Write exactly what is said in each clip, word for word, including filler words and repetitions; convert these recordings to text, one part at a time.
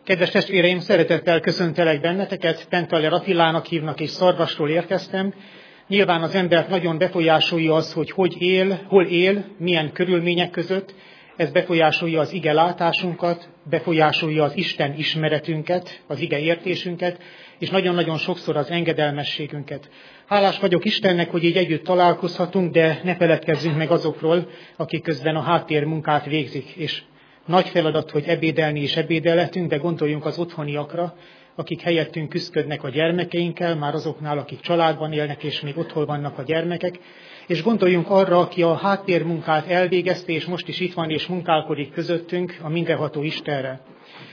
Kedves testvéreim, szeretettel köszöntelek benneteket, Penthaler Attilának hívnak és Szarvasról érkeztem. Nyilván az embert nagyon befolyásolja az, hogy hogy él, hol él, milyen körülmények között. Ez befolyásolja az ige látásunkat, befolyásolja az Isten ismeretünket, az ige értésünket, és nagyon-nagyon sokszor az engedelmességünket. Hálás vagyok Istennek, hogy így együtt találkozhatunk, de ne feledkezzünk meg azokról, akik közben a háttérmunkát végzik. És nagy feladat, hogy ebédelni és ebédelhetünk, de gondoljunk az otthoniakra, akik helyettünk küszködnek a gyermekeinkkel, már azoknál, akik családban élnek, és még otthon vannak a gyermekek. És gondoljunk arra, aki a háttérmunkát elvégezte, és most is itt van, és munkálkodik közöttünk, a mindenható Istenre.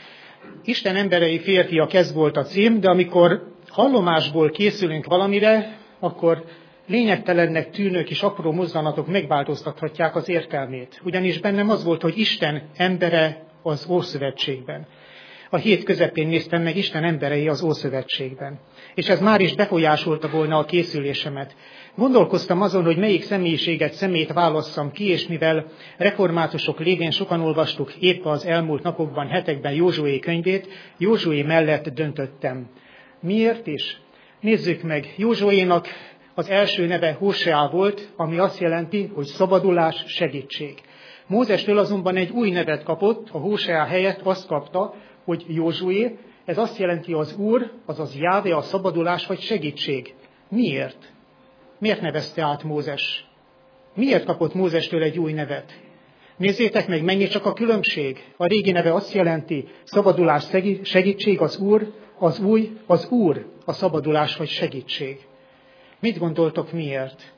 Isten emberei férfiak, ez volt a cím, de amikor hallomásból készülünk valamire, akkor lényegtelennek tűnő kis apró mozdanatok megváltoztathatják az értelmét. Ugyanis bennem az volt, hogy Isten embere az Ószövetségben. A hét közepén néztem meg Isten emberei az Ószövetségben. És ez már is befolyásolta volna a készülésemet. Gondolkoztam azon, hogy melyik személyiséget, szemét válasszam ki, és mivel reformátusok lévén sokan olvastuk épp az elmúlt napokban, hetekben Józsué könyvét, Józsué mellett döntöttem. Miért is? Nézzük meg, Józsuénak az első neve Hóseá volt, ami azt jelenti, hogy szabadulás, segítség. Mózestől azonban egy új nevet kapott, a Hóseá helyett azt kapta, hogy Józsué, ez azt jelenti az Úr, azaz Jávé, a szabadulás vagy segítség. Miért? Miért nevezte át Mózes? Miért kapott Mózestől egy új nevet? Nézzétek meg, mennyi csak a különbség. A régi neve azt jelenti, szabadulás, segítség, az Úr, az új, az Úr, a szabadulás vagy segítség. Mit gondoltok miért?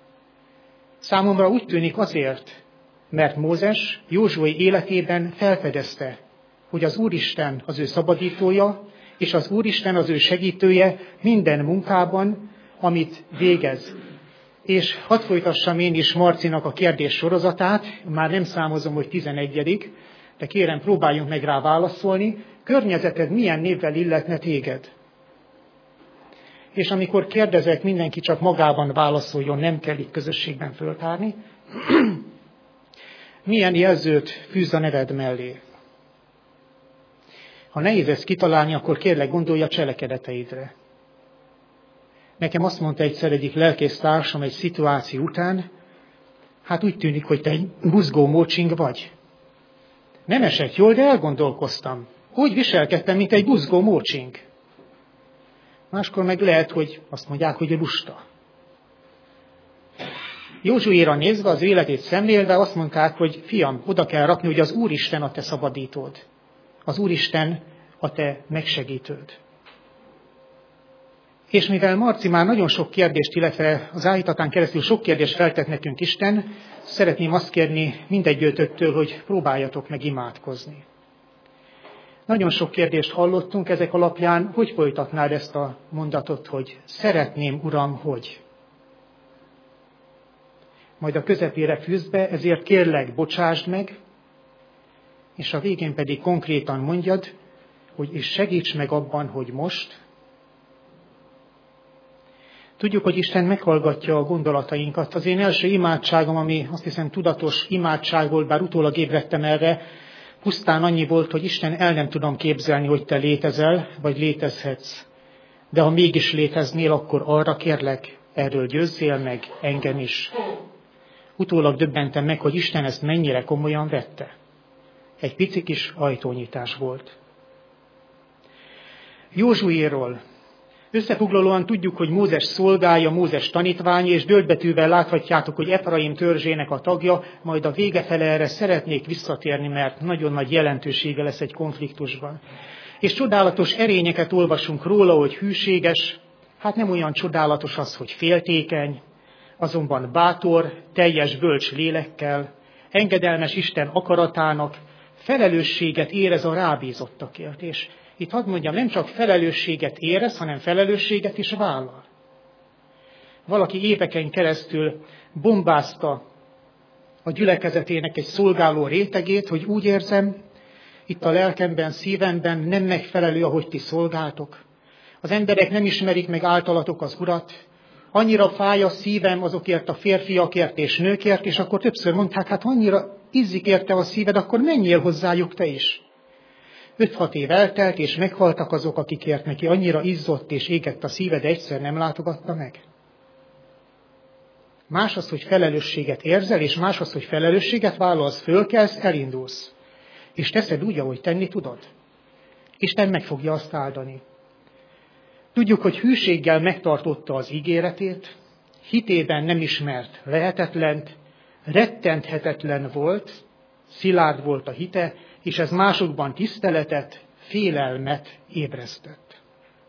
Számomra úgy tűnik azért, mert Mózes Józsué életében felfedezte, hogy az Úristen az ő szabadítója, és az Úristen az ő segítője minden munkában, amit végez. És hadd folytassam én is Marcinak a kérdés sorozatát, már nem számozom, hogy tizenegyedik, de kérem, próbáljunk meg rá válaszolni. Környezeted milyen névvel illetne téged? És amikor kérdezek, mindenki csak magában válaszoljon, nem kell itt közösségben föltárni. Milyen jelzőt fűz a neved mellé? Ha nehéz ezt kitalálni, akkor kérlek gondolj a cselekedeteidre. Nekem azt mondta egyszer egyik lelkésztársam egy szituáció után, hát úgy tűnik, hogy te egy buzgó mócsing vagy. Nem esett jól, de elgondolkoztam. Úgy viselkedtem, mint egy buzgó mócsing. Máskor meg lehet, hogy azt mondják, hogy lusta. Józsuéra nézve, az életét szemlélve azt mondták, hogy fiam, oda kell rakni, hogy az Úristen a te szabadítód. Az Úristen a te megsegítőd. És mivel Marci már nagyon sok kérdést, illetve az állítatán keresztül sok kérdést feltett nekünk Isten, szeretném azt kérni mindegyőtöktől, hogy próbáljatok meg imádkozni. Nagyon sok kérdést hallottunk ezek alapján, hogy folytatnád ezt a mondatot, hogy szeretném, Uram, hogy. Majd a közepére fűzd be, ezért kérlek, bocsásd meg, és a végén pedig konkrétan mondjad, hogy és segíts meg abban, hogy most. Tudjuk, hogy Isten meghallgatja a gondolatainkat. Az én első imádságom, ami azt hiszem tudatos imádság volt, bár utólag ébredtem erre, pusztán annyi volt, hogy Isten, el nem tudom képzelni, hogy te létezel, vagy létezhetsz. De ha mégis léteznél, akkor arra kérlek, erről győzzél meg engem is. Utólag döbbentem meg, hogy Isten ezt mennyire komolyan vette. Egy pici kis ajtónyitás volt. Józsuéról. Összefoglalóan tudjuk, hogy Mózes szolgája, Mózes tanítványa, és döldbetűvel láthatjátok, hogy Efraim törzsének a tagja, majd a vége fele erre szeretnék visszatérni, mert nagyon nagy jelentősége lesz egy konfliktusban. És csodálatos erényeket olvasunk róla, hogy hűséges, hát nem olyan csodálatos az, hogy féltékeny, azonban bátor, teljes bölcs lélekkel, engedelmes Isten akaratának, felelősséget érez a rábízottakért. És itt hadd mondjam, nem csak felelősséget érez, hanem felelősséget is vállal. Valaki éveken keresztül bombázta a gyülekezetének egy szolgáló rétegét, hogy úgy érzem, itt a lelkemben, szívemben nem megfelelő, ahogy ti szolgáltok. Az emberek nem ismerik meg általatok az Urat, annyira fáj a szívem azokért a férfiakért és nőkért, és akkor többször mondták, hát annyira izzik érte a szíved, akkor menjél hozzájuk te is. Öt-hat év eltelt, és meghaltak azok, akikért neki annyira izzott és égett a szíve, de egyszer nem látogatta meg. Más az, hogy felelősséget érzel, és más az, hogy felelősséget vállalsz, fölkelsz, elindulsz. És teszed úgy, ahogy tenni tudod. Isten meg fogja azt áldani. Tudjuk, hogy hűséggel megtartotta az ígéretét, hitében nem ismert lehetetlent, rettenthetetlen volt, szilárd volt a hite, és ez másokban tiszteletet, félelmet ébresztett.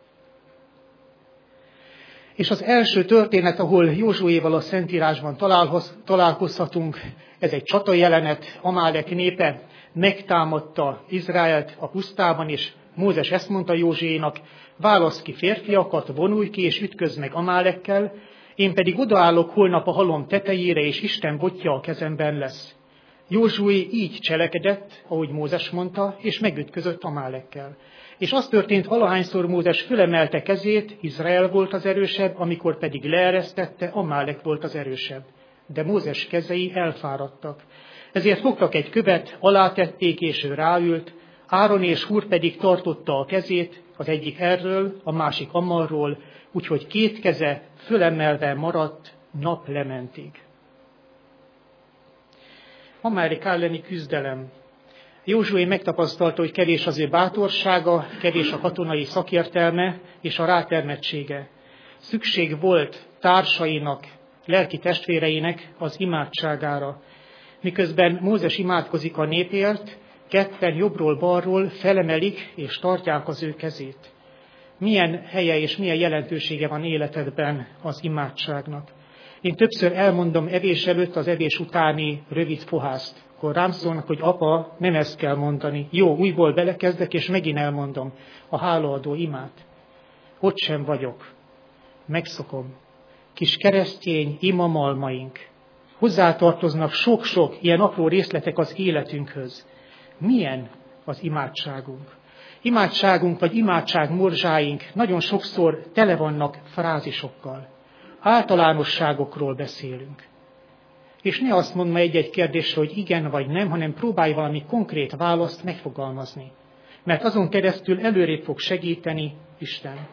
És az első történet, ahol Józsuéval a Szentírásban találkozhatunk, ez egy csatajelenet, Amálek népe megtámadta Izraelt a pusztában, és Mózes ezt mondta Józsuénak, válasz ki férfiakat, vonulj ki, és ütközz meg Amálekkel, én pedig odaállok holnap a halom tetejére, és Isten botja a kezemben lesz. Józsué így cselekedett, ahogy Mózes mondta, és megütközött Amálekkel. És az történt, valahányszor Mózes fölemelte kezét, Izrael volt az erősebb, amikor pedig leeresztette, Amálek volt az erősebb. De Mózes kezei elfáradtak. Ezért fogtak egy követ, alátették, és ő ráült, Áron és Húr pedig tartotta a kezét, az egyik erről, a másik amarról, úgyhogy két keze fölemelve maradt nap lementig. Amálek elleni küzdelem. Józsué megtapasztalta, hogy kevés az ő bátorsága, kevés a katonai szakértelme és a rátermettsége. Szükség volt társainak, lelki testvéreinek az imádságára. Miközben Mózes imádkozik a népért, ketten jobbról-balról felemelik és tartják az ő kezét. Milyen helye és milyen jelentősége van életedben az imádságnak. Én többször elmondom evés előtt, az evés utáni rövid fohászt. Akkor rám szólnak, hogy apa, nem ezt kell mondani. Jó, újból belekezdek, és megint elmondom a hálaadó imát. Ott sem vagyok. Megszokom. Kis keresztény imamalmaink. Hozzátartoznak sok-sok ilyen apró részletek az életünkhöz. Milyen az imádságunk? Imádságunk vagy imádság morzsáink nagyon sokszor tele vannak frázisokkal. Általánosságokról beszélünk. És ne azt mondd ma egy-egy kérdésre, hogy igen vagy nem, hanem próbálj valami konkrét választ megfogalmazni. Mert azon keresztül előrébb fog segíteni Isten.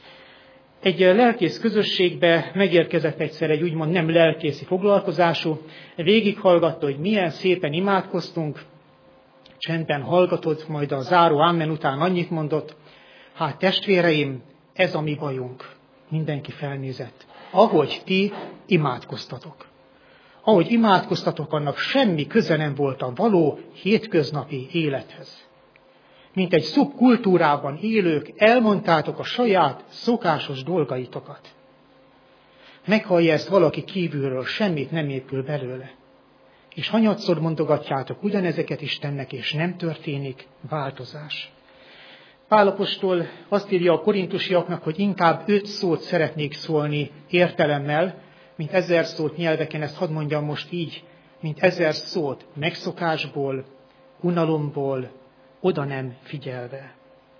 Egy lelkész közösségbe megérkezett egyszer egy úgymond nem lelkészi foglalkozású, végighallgatta, hogy milyen szépen imádkoztunk, csendben hallgatott, majd a záró ámen után annyit mondott, hát testvéreim, ez a mi bajunk. Mindenki felnézett. Ahogy ti imádkoztatok. Ahogy imádkoztatok, annak semmi köze nem volt a való hétköznapi élethez. Mint egy szubkultúrában élők, elmondtátok a saját szokásos dolgaitokat. Meghallja ezt valaki kívülről, semmit nem épül belőle. És hanyatszor mondogatjátok ugyanezeket Istennek, és nem történik változás. Pál apostol azt írja a korintusiaknak, hogy inkább öt szót szeretnék szólni értelemmel, mint ezer szót nyelveken, ezt hadd mondjam most így, mint ezer szót megszokásból, unalomból, oda nem figyelve.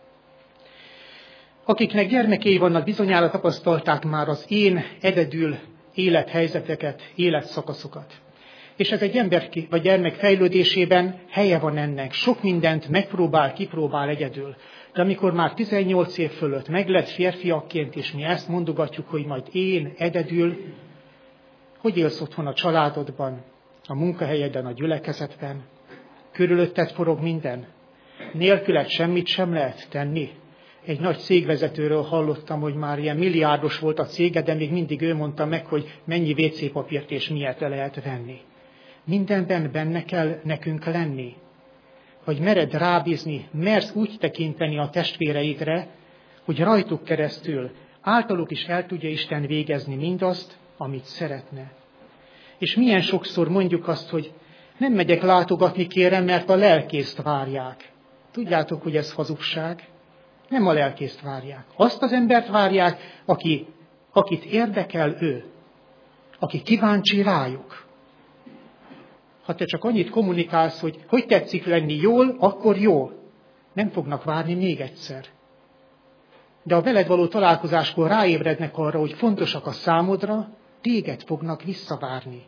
Akiknek gyermekei vannak, bizonyára tapasztalták már az én egyedül élethelyzeteket, életszakaszokat. És ez egy ember vagy gyermek fejlődésében helye van ennek. Sok mindent megpróbál, kipróbál egyedül. De amikor már tizennyolc év fölött meglett férfiakként, és mi ezt mondogatjuk, hogy majd én egyedül, hogy élsz otthon a családodban, a munkahelyeden, a gyülekezetben? Körülötted forog minden? Nélküled semmit sem lehet tenni? Egy nagy cégvezetőről hallottam, hogy már ilyen milliárdos volt a cége, de még mindig ő mondta meg, hogy mennyi vé cé papírt és miért le lehet venni. Mindenben benne kell nekünk lenni. Hogy mered rábízni, mersz úgy tekinteni a testvéreidre, hogy rajtuk keresztül általuk is el tudja Isten végezni mindazt, amit szeretne. És milyen sokszor mondjuk azt, hogy nem megyek látogatni, kérem, mert a lelkészt várják. Tudjátok, hogy ez hazugság? Nem a lelkészt várják. Azt az embert várják, aki, akit érdekel ő, aki kíváncsi rájuk. Ha te csak annyit kommunikálsz, hogy hogy tetszik lenni jól, akkor jól. Nem fognak várni még egyszer. De a veled való találkozáskor ráébrednek arra, hogy fontosak a számodra, téged fognak visszavárni.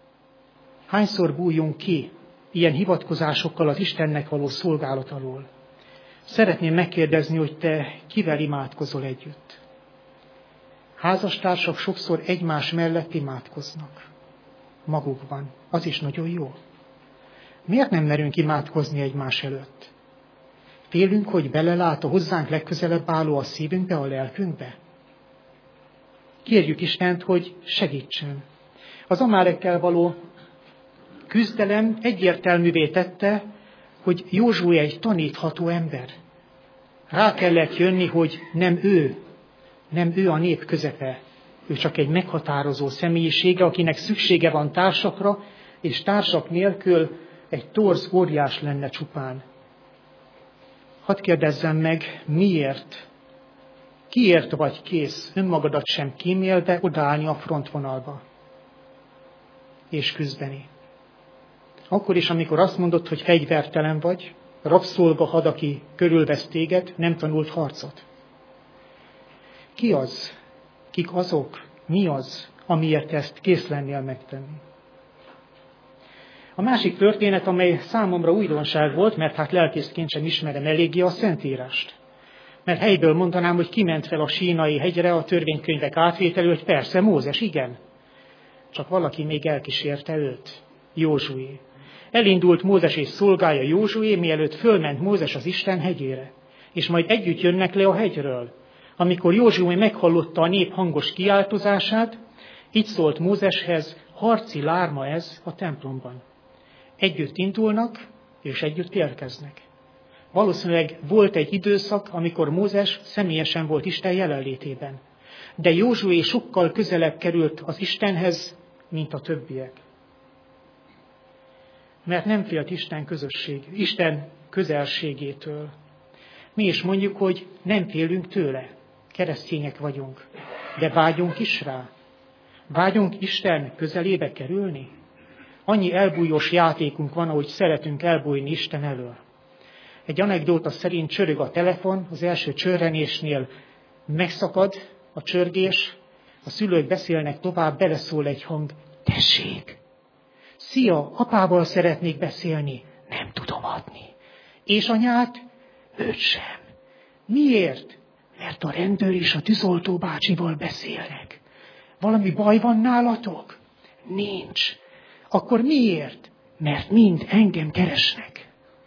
Hányszor bújjunk ki ilyen hivatkozásokkal az Istennek való szolgálat alól? Szeretném megkérdezni, hogy te kivel imádkozol együtt? Házastársak sokszor egymás mellett imádkoznak. Magukban. Az is nagyon jó. Miért nem merünk imádkozni egymás előtt? Félünk, hogy belelát a hozzánk legközelebb álló a szívünkbe, a lelkünkbe? Kérjük Istent, hogy segítsen. Az Amárekkel való küzdelem egyértelművé tette, hogy Józsué egy tanítható ember. Rá kellett jönni, hogy nem ő, nem ő a nép közepe. Ő csak egy meghatározó személyisége, akinek szüksége van társakra, és társak nélkül egy torz óriás lenne csupán. Hadd kérdezzem meg, miért? Kiért vagy kész önmagadat sem kímélve odaállni a frontvonalba és küzdeni? Akkor is, amikor azt mondod, hogy fegyvertelen vagy, rabszolga had, aki körülvesz téged, nem tanult harcot. Ki az? Kik azok? Mi az, amiért ezt kész lennél megtenni? A másik történet, amely számomra újdonság volt, mert hát lelkészként sem ismerem eléggé a Szentírást. Mert helyből mondanám, hogy kiment fel a Sínai hegyre a törvénykönyvek átvételül, hogy persze, Mózes, igen. Csak valaki még elkísérte őt, Józsué. Elindult Mózes és szolgája Józsué, mielőtt fölment Mózes az Isten hegyére. És majd együtt jönnek le a hegyről. Amikor Józsué meghallotta a nép hangos kiáltozását, így szólt Mózeshez, harci lárma ez a templomban. Együtt indulnak, és együtt érkeznek. Valószínűleg volt egy időszak, amikor Mózes személyesen volt Isten jelenlétében. De Józsué sokkal közelebb került az Istenhez, mint a többiek. Mert nem félt Isten közösség, Isten közelségétől. Mi is mondjuk, hogy nem félünk tőle. Keresztények vagyunk. De vágyunk is rá. Vágyunk Isten közelébe kerülni. Annyi elbújós játékunk van, ahogy szeretünk elbújni Isten elől. Egy anekdóta szerint csörög a telefon, az első csörrenésnél megszakad a csörgés, a szülők beszélnek tovább, beleszól egy hang, tessék, szia, apával szeretnék beszélni, nem tudom adni. És anyát? Őt sem. Miért? Mert a rendőr és a tűzoltó bácsival beszélnek. Valami baj van nálatok? Nincs. Akkor miért? Mert mind engem keresnek.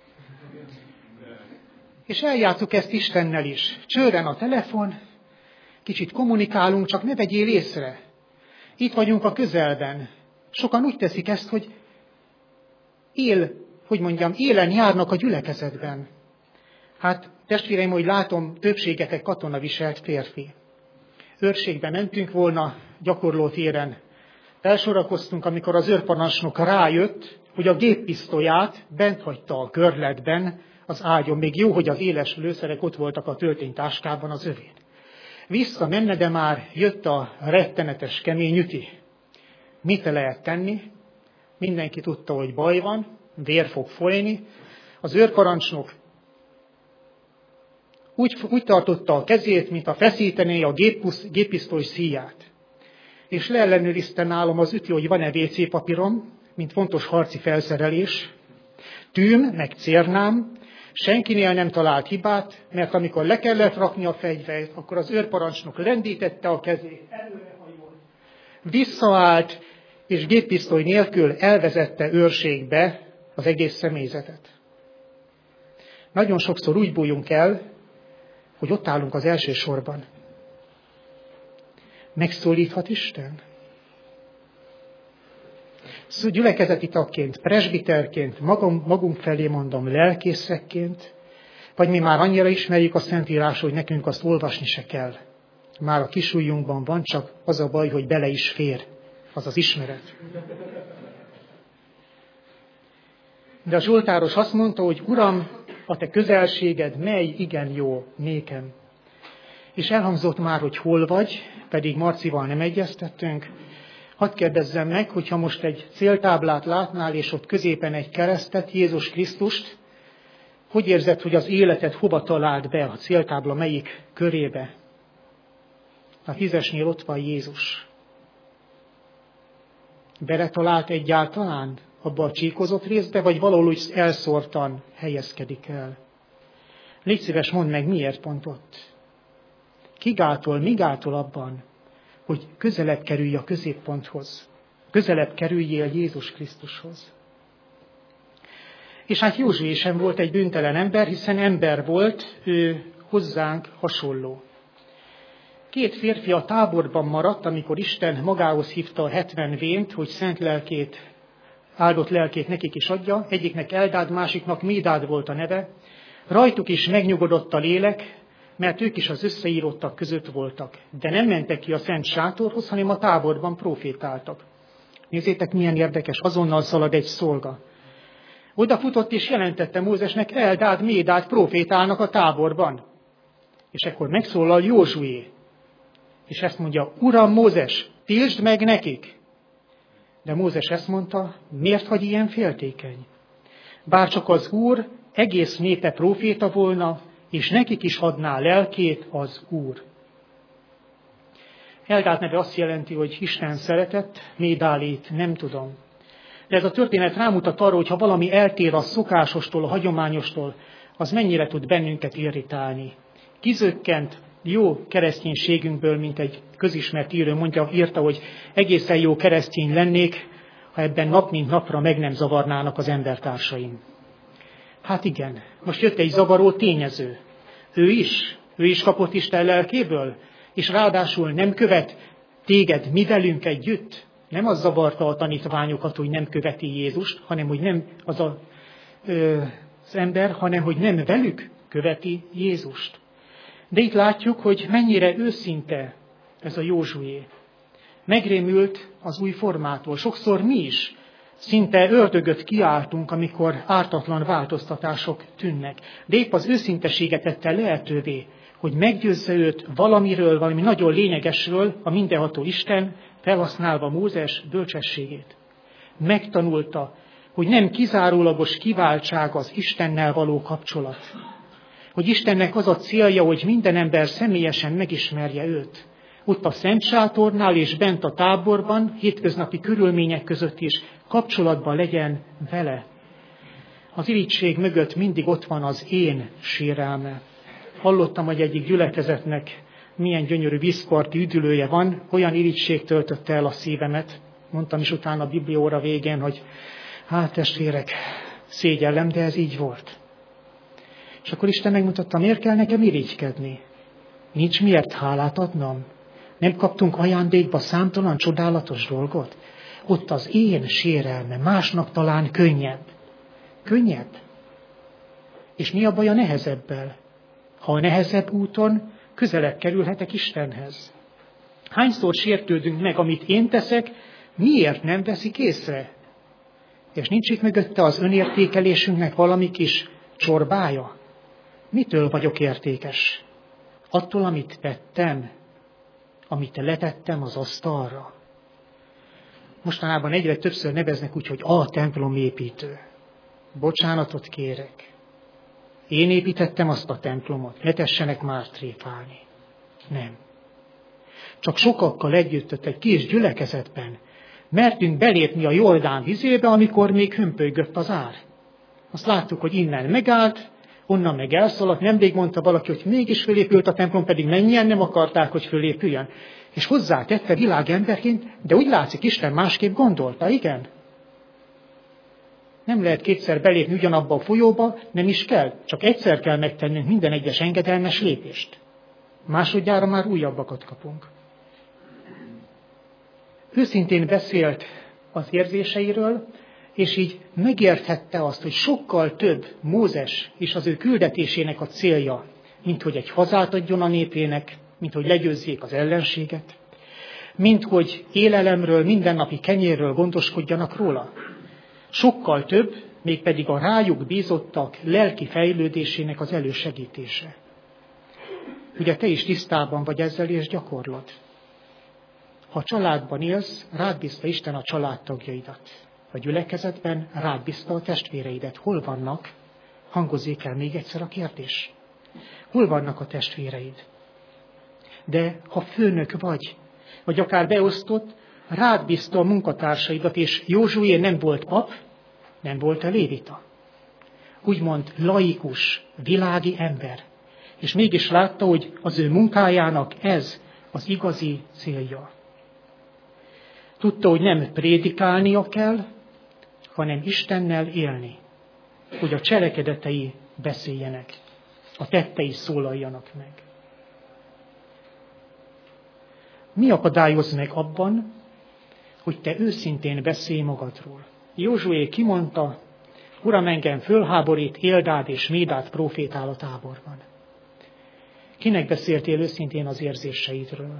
És eljátszuk ezt Istennel is. Csörren a telefon, kicsit kommunikálunk, csak ne vegyél észre. Itt vagyunk a közelben. Sokan úgy teszik ezt, hogy él, hogy mondjam, élen járnak a gyülekezetben. Hát, testvéreim, hogy látom, többségetek katonaviselt férfi. Őrségbe mentünk volna, gyakorlótéren. Elsorakoztunk, amikor az őrparancsnok rájött, hogy a géppisztolyát bent hagyta a körletben, az ágyon. Még jó, hogy az éles lőszerek ott voltak a tölténytáskában az övén. Visszamenne, de már jött a rettenetes kemény üti. Mit lehet tenni? Mindenki tudta, hogy baj van, vér fog folyni. Az őrparancsnok úgy, úgy tartotta a kezét, mint a feszítené a géppisztoly szíját. És leellenőrizte nálam az üti, hogy van-e vé cé papírom, mint fontos harci felszerelés. Tűm, meg cérnám, senkinél nem talált hibát, mert amikor le kellett rakni a fegyvert, akkor az őrparancsnok lendítette a kezét, előrehajolt, visszaállt, és géppisztoly nélkül elvezette őrségbe az egész személyzetet. Nagyon sokszor úgy bújunk el, hogy ott állunk az első sorban. Megszólíthat Isten? Szóval gyülekezeti tagként, presbiterként, magam, magunk felé mondom, lelkészekként, vagy mi már annyira ismerjük a Szentírás, hogy nekünk azt olvasni se kell. Már a kisujjunkban van, csak az a baj, hogy bele is fér, az az ismeret. De a zsoltáros azt mondta, hogy Uram, a te közelséged mely igen jó nékem. És elhangzott már, hogy hol vagy, pedig Marcival nem egyeztettünk. Hadd kérdezzem meg, hogyha most egy céltáblát látnál, és ott középen egy keresztet, Jézus Krisztust, hogy érzed, hogy az életed hova talált be, a céltábla melyik körébe? A tízesnél ott van Jézus. Beletalált egyáltalán abba a csíkozott részbe, vagy valahol úgy elszórtan helyezkedik el? Légy szíves, mondd meg, miért pont ott? Ki gátol, mi gátol abban, hogy közelebb kerülj a középponthoz, közelebb kerüljél Jézus Krisztushoz? És hát Józsué sem volt egy bűntelen ember, hiszen ember volt, ő hozzánk hasonló. Két férfi a táborban maradt, amikor Isten magához hívta a hetven vént, hogy szent lelkét, áldott lelkét nekik is adja. Egyiknek Eldád, másiknak Médád volt a neve. Rajtuk is megnyugodott a lélek, mert ők is az összeírottak között voltak. De nem mentek ki a szent sátorhoz, hanem a táborban profétáltak. Nézzétek, milyen érdekes, azonnal szalad egy szolga. Oda futott és jelentette Mózesnek, Eldád, Médád profétálnak a táborban. És ekkor megszólal Józsué. És ezt mondja, Uram Mózes, tiltsd meg nekik. De Mózes ezt mondta, miért vagy ilyen féltékeny? Bárcsak az Úr egész népe próféta volna, és nekik is adná lelkét az Úr. Eldád neve azt jelenti, hogy Isten szeretett, Médálét nem tudom. De ez a történet rámutat arra, hogy ha valami eltér a szokásostól, a hagyományostól, az mennyire tud bennünket irritálni. Kizökkent jó kereszténységünkből, mint egy közismert író mondja, írta, hogy egészen jó keresztény lennék, ha ebben nap mint napra meg nem zavarnának az embertársaim. Hát igen, most jött egy zavaró tényező. Ő is, ő is kapott Isten lelkéből, és ráadásul nem követ téged mi velünk együtt. Nem az zavarta a tanítványokat, hogy nem követi Jézust, hanem hogy nem az a, ö, az ember, hanem hogy nem velük követi Jézust. De itt látjuk, hogy mennyire őszinte ez a Józsué. Megrémült az új formától. Sokszor mi is szinte ördögöt kiáltunk, amikor ártatlan változtatások tűnnek. De épp az őszinteséget tette lehetővé, hogy meggyőzze őt valamiről, valami nagyon lényegesről, a mindenható Isten, felhasználva Mózes bölcsességét. Megtanulta, hogy nem kizárólagos kiváltság az Istennel való kapcsolat. Hogy Istennek az a célja, hogy minden ember személyesen megismerje őt. Ott a Szent Sátornál és bent a táborban, hétköznapi körülmények között is kapcsolatban legyen vele. Az irigység mögött mindig ott van az én sérelme. Hallottam, hogy egyik gyülekezetnek milyen gyönyörű vízparti üdülője van, olyan irigység töltötte el a szívemet. Mondtam is utána a biblióra végén, hogy hát testvérek, szégyellem, de ez így volt. És akkor Isten megmutatta, miért kell nekem irigykedni? Nincs miért hálát adnom? Nem kaptunk ajándékba számtalan csodálatos dolgot? Ott az én sérelme, másnak talán könnyebb. Könnyebb? És mi a baj a nehezebbel? Ha a nehezebb úton közelebb kerülhetek Istenhez. Hányszor sértődünk meg, amit én teszek, miért nem veszik észre? És nincs itt mögötte az önértékelésünknek valami kis csorbája? Mitől vagyok értékes? Attól, amit tettem, amit letettem az asztalra. Mostanában egyre többször neveznek úgy, hogy a templomépítő. Bocsánatot kérek. Én építettem azt a templomot, ne tessenek már tréfálni. Nem. Csak sokakkal együtt egy kis gyülekezetben mertünk belépni a Jordán vizébe, amikor még hömpölygött az ár. Azt láttuk, hogy innen megállt, onnan meg elszaladt, nemrég mondta valaki, hogy mégis fölépült a templom, pedig mennyien nem akarták, hogy fölépüljön. És hozzátette világemberként, de úgy látszik, Isten másképp gondolta, igen? Nem lehet kétszer belépni ugyanabba a folyóba, nem is kell, csak egyszer kell megtennünk minden egyes engedelmes lépést. Másodjára már újabbakat kapunk. Őszintén beszélt az érzéseiről, és így megérthette azt, hogy sokkal több Mózes és az ő küldetésének a célja, mint hogy egy hazát adjon a népének, mint hogy legyőzzék az ellenséget, mint hogy élelemről, mindennapi kenyérről gondoskodjanak róla. Sokkal több, mégpedig a rájuk bízottak lelki fejlődésének az elősegítése. Ugye te is tisztában vagy ezzel és gyakorlod. Ha családban élsz, rád bízta Isten a családtagjaidat. A gyülekezetben rád bízta a testvéreidet. Hol vannak? Hangozzék el még egyszer a kérdés. Hol vannak a testvéreid? De ha főnök vagy, vagy akár beosztott, rád bízta a munkatársaidat, és Józsué nem volt pap, nem volt a lévita. úgymond laikus, világi ember. És mégis látta, hogy az ő munkájának ez az igazi célja. Tudta, hogy nem prédikálnia kell, hanem Istennel élni. Hogy a cselekedetei beszéljenek, a tettei szólaljanak meg. Mi akadályoz meg abban, hogy te őszintén beszélj magadról? Józsué kimondta, Uram, engem fölháborít Éldád és Médád prófétál a táborban. Kinek beszéltél őszintén az érzéseidről?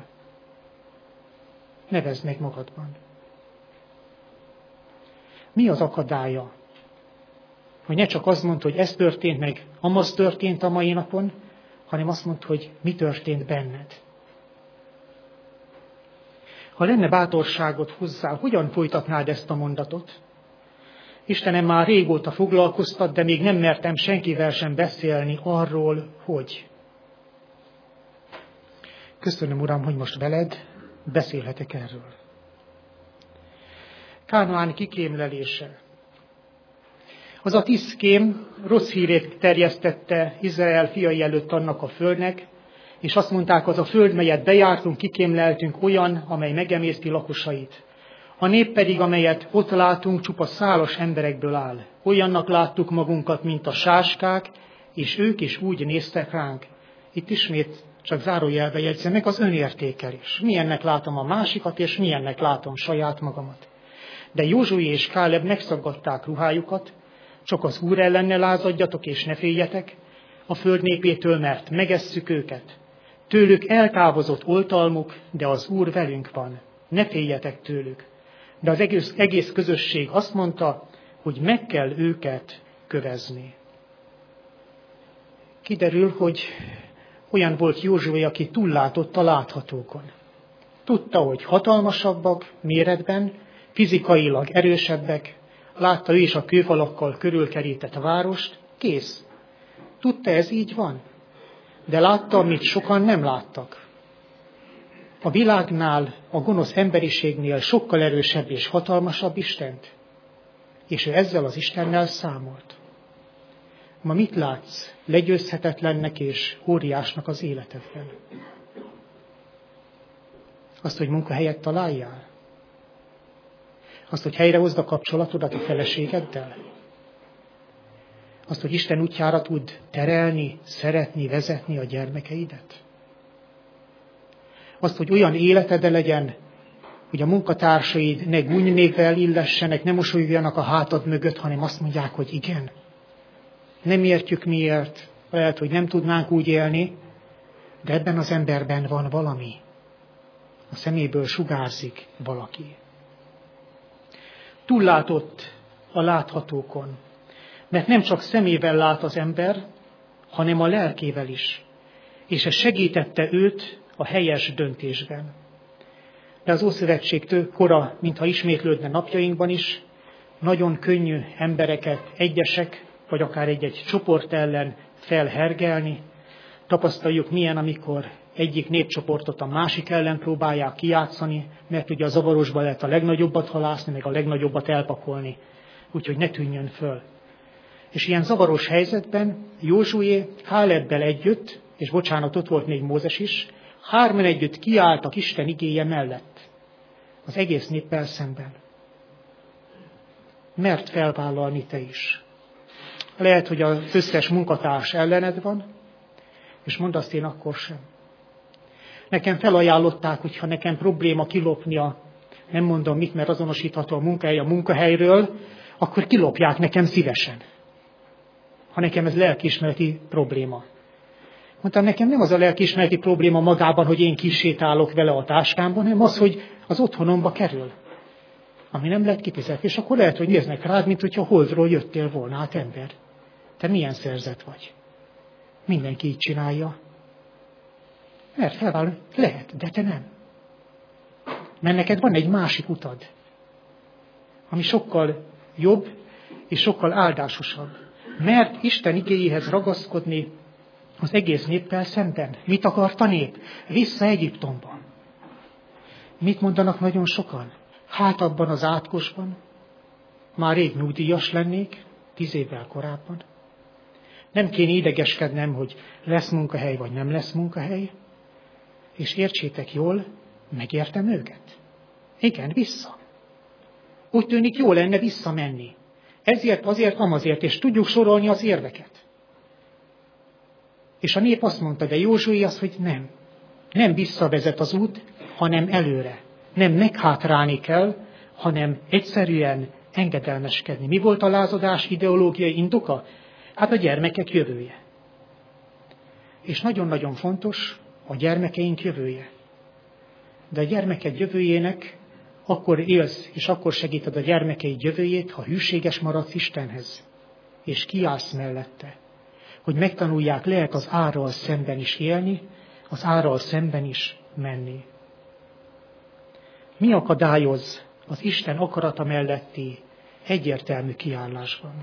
Nevezd meg magadban. Mi az akadálya? Hogy ne csak azt mondta, hogy ez történt meg, amaz történt a mai napon, hanem azt mondta, hogy mi történt benned. Ha lenne bátorságot hozzá, hogyan folytatnád ezt a mondatot? Istenem, már régóta foglalkoztat, de még nem mertem senkivel sem beszélni arról, hogy. Köszönöm, Uram, hogy most veled beszélhetek erről. Kánaán kikémlelése. Az a tíz kém rossz hírét terjesztette Izrael fiai előtt annak a földnek, és azt mondták, az a föld, melyet bejártunk, kikémleltünk, olyan, amely megemészti lakosait. A nép pedig, amelyet ott látunk, csupa szálas emberekből áll. Olyannak láttuk magunkat, mint a sáskák, és ők is úgy néztek ránk. Itt ismét csak zárójelbe jegyzem meg az önértékelés. Milyennek látom a másikat, és milyennek látom saját magamat. De Józsué és Káleb megszaggatták ruhájukat, csak az Úr ellen ne lázadjatok, és ne féljetek a föld népétől, mert megesszük őket. Tőlük eltávozott oltalmuk, de az Úr velünk van. Ne féljetek tőlük. De az egész, egész közösség azt mondta, hogy meg kell őket kövezni. Kiderül, hogy olyan volt Józsué, aki túllátott a láthatókon. Tudta, hogy hatalmasabbak méretben, fizikailag erősebbek, látta ő is a kőfalakkal körülkerített a várost, kész. Tudta, ez így van, de látta, amit sokan nem láttak. A világnál, a gonosz emberiségnél sokkal erősebb és hatalmasabb Istent, és ő ezzel az Istennel számolt. Ma mit látsz legyőzhetetlennek és óriásnak az életedben? Azt, hogy munkahelyet találjál? Azt, hogy helyrehozd a kapcsolatodat a feleségeddel? Azt, hogy Isten útjára tud terelni, szeretni, vezetni a gyermekeidet? Azt, hogy olyan életede legyen, hogy a munkatársaid ne gúnynévvel illessenek, ne mosolyogjanak a hátad mögött, hanem azt mondják, hogy igen. Nem értjük miért, lehet, hogy nem tudnánk úgy élni, de ebben az emberben van valami. A szeméből sugárzik valaki. Túllátott a láthatókon, mert nem csak szemével lát az ember, hanem a lelkével is, és ez segítette őt a helyes döntésben. De az Ószövetség kora, mintha ismétlődne napjainkban is, nagyon könnyű embereket, egyesek, vagy akár egy-egy csoport ellen felhergelni. Tapasztaljuk milyen, amikor egyik népcsoportot a másik ellen próbálják kijátszani, mert ugye a zavarosban lehet a legnagyobbat halászni, meg a legnagyobbat elpakolni, úgyhogy ne tűnjön föl. És ilyen zavaros helyzetben Józsué Kálebbel együtt, és bocsánat, ott volt még Mózes is, hárman együtt kiálltak Isten igéje mellett, az egész néppel szemben. Mert felvállalni te is. Lehet, hogy az összes munkatárs ellened van, és mondd azt, én akkor sem. Nekem felajánlották, hogyha nekem probléma kilopnia, nem mondom mit, mert azonosítható a munkahely a munkahelyről, akkor kilopják nekem szívesen. Ha nekem ez lelkiismereti probléma. Mondtam, nekem nem az a lelkiismereti probléma magában, hogy én kisétálok vele a táskámban, hanem az, hogy az otthonomba kerül. Ami nem lehet kifizetni, és akkor lehet, hogy néznek rád, mint hogyha holdról jöttél volna, hát ember. Te milyen szerzet vagy? Mindenki így csinálja. Mert felvállal, lehet, de te nem. Mert neked van egy másik utad, ami sokkal jobb és sokkal áldásosabb. Mert Isten igéjéhez ragaszkodni az egész néppel szemben. Mit akart a nép? Vissza Egyiptomba. Mit mondanak nagyon sokan? Hát abban az átkosban már rég nyugdíjas lennék, tíz évvel korábban. Nem kéne idegeskednem, hogy lesz munkahely, vagy nem lesz munkahely. És értsétek jól, megértem őket. Igen, vissza. Úgy tűnik, jó lenne visszamenni. Ezért, azért, amazért, és tudjuk sorolni az érveket. És a nép azt mondta, de Józsué az, hogy nem. Nem visszavezet az út, hanem előre. Nem meghátrálni kell, hanem egyszerűen engedelmeskedni. Mi volt a lázadás ideológiai indoka? Hát a gyermekek jövője. És nagyon-nagyon fontos a gyermekeink jövője. De a gyermeked jövőjének akkor élsz, és akkor segíted a gyermekeid jövőjét, ha hűséges maradsz Istenhez, és kiállsz mellette. Hogy megtanulják, lehet az árral szemben is élni, az árral szemben is menni. Mi akadályoz az Isten akarata melletti egyértelmű kiállásban?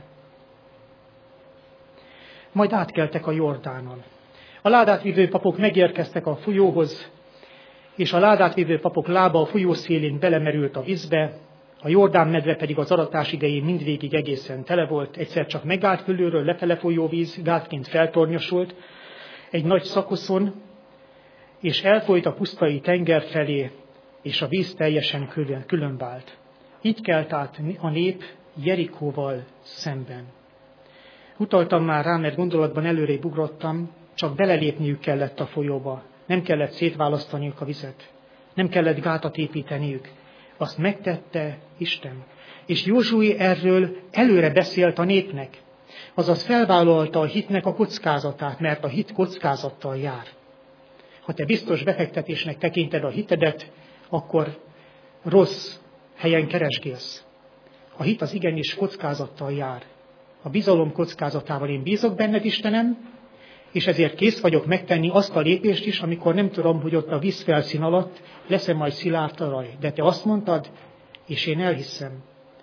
Majd átkeltek a Jordánon. A ládát vívő papok megérkeztek a folyóhoz, és a ládát vívő papok lába a folyó szélén belemerült a vízbe, a Jordán medve pedig az aratás idején mindvégig egészen tele volt, egyszer csak megállt fölülről lefele folyó víz, gátként feltornyosult egy nagy szakoszon, és elfolyt a pusztai tenger felé, és a víz teljesen külön, különvált. Így kelt át a nép Jerikóval szemben. Utaltam már rá, mert gondolatban előrébb ugrottam, csak belelépniük kellett a folyóba. Nem kellett szétválasztaniuk a vizet. Nem kellett gátat építeniük. Azt megtette Isten. És Józsué erről előre beszélt a népnek. Azaz felvállalta a hitnek a kockázatát, mert a hit kockázattal jár. Ha te biztos befektetésnek tekinted a hitedet, akkor rossz helyen keresgélsz. A hit az igenis kockázattal jár. A bizalom kockázatával én bízok benned, Istenem, és ezért kész vagyok megtenni azt a lépést is, amikor nem tudom, hogy ott a vízfelszín alatt lesz-e majd szilárd talaj. De te azt mondtad, és én elhiszem.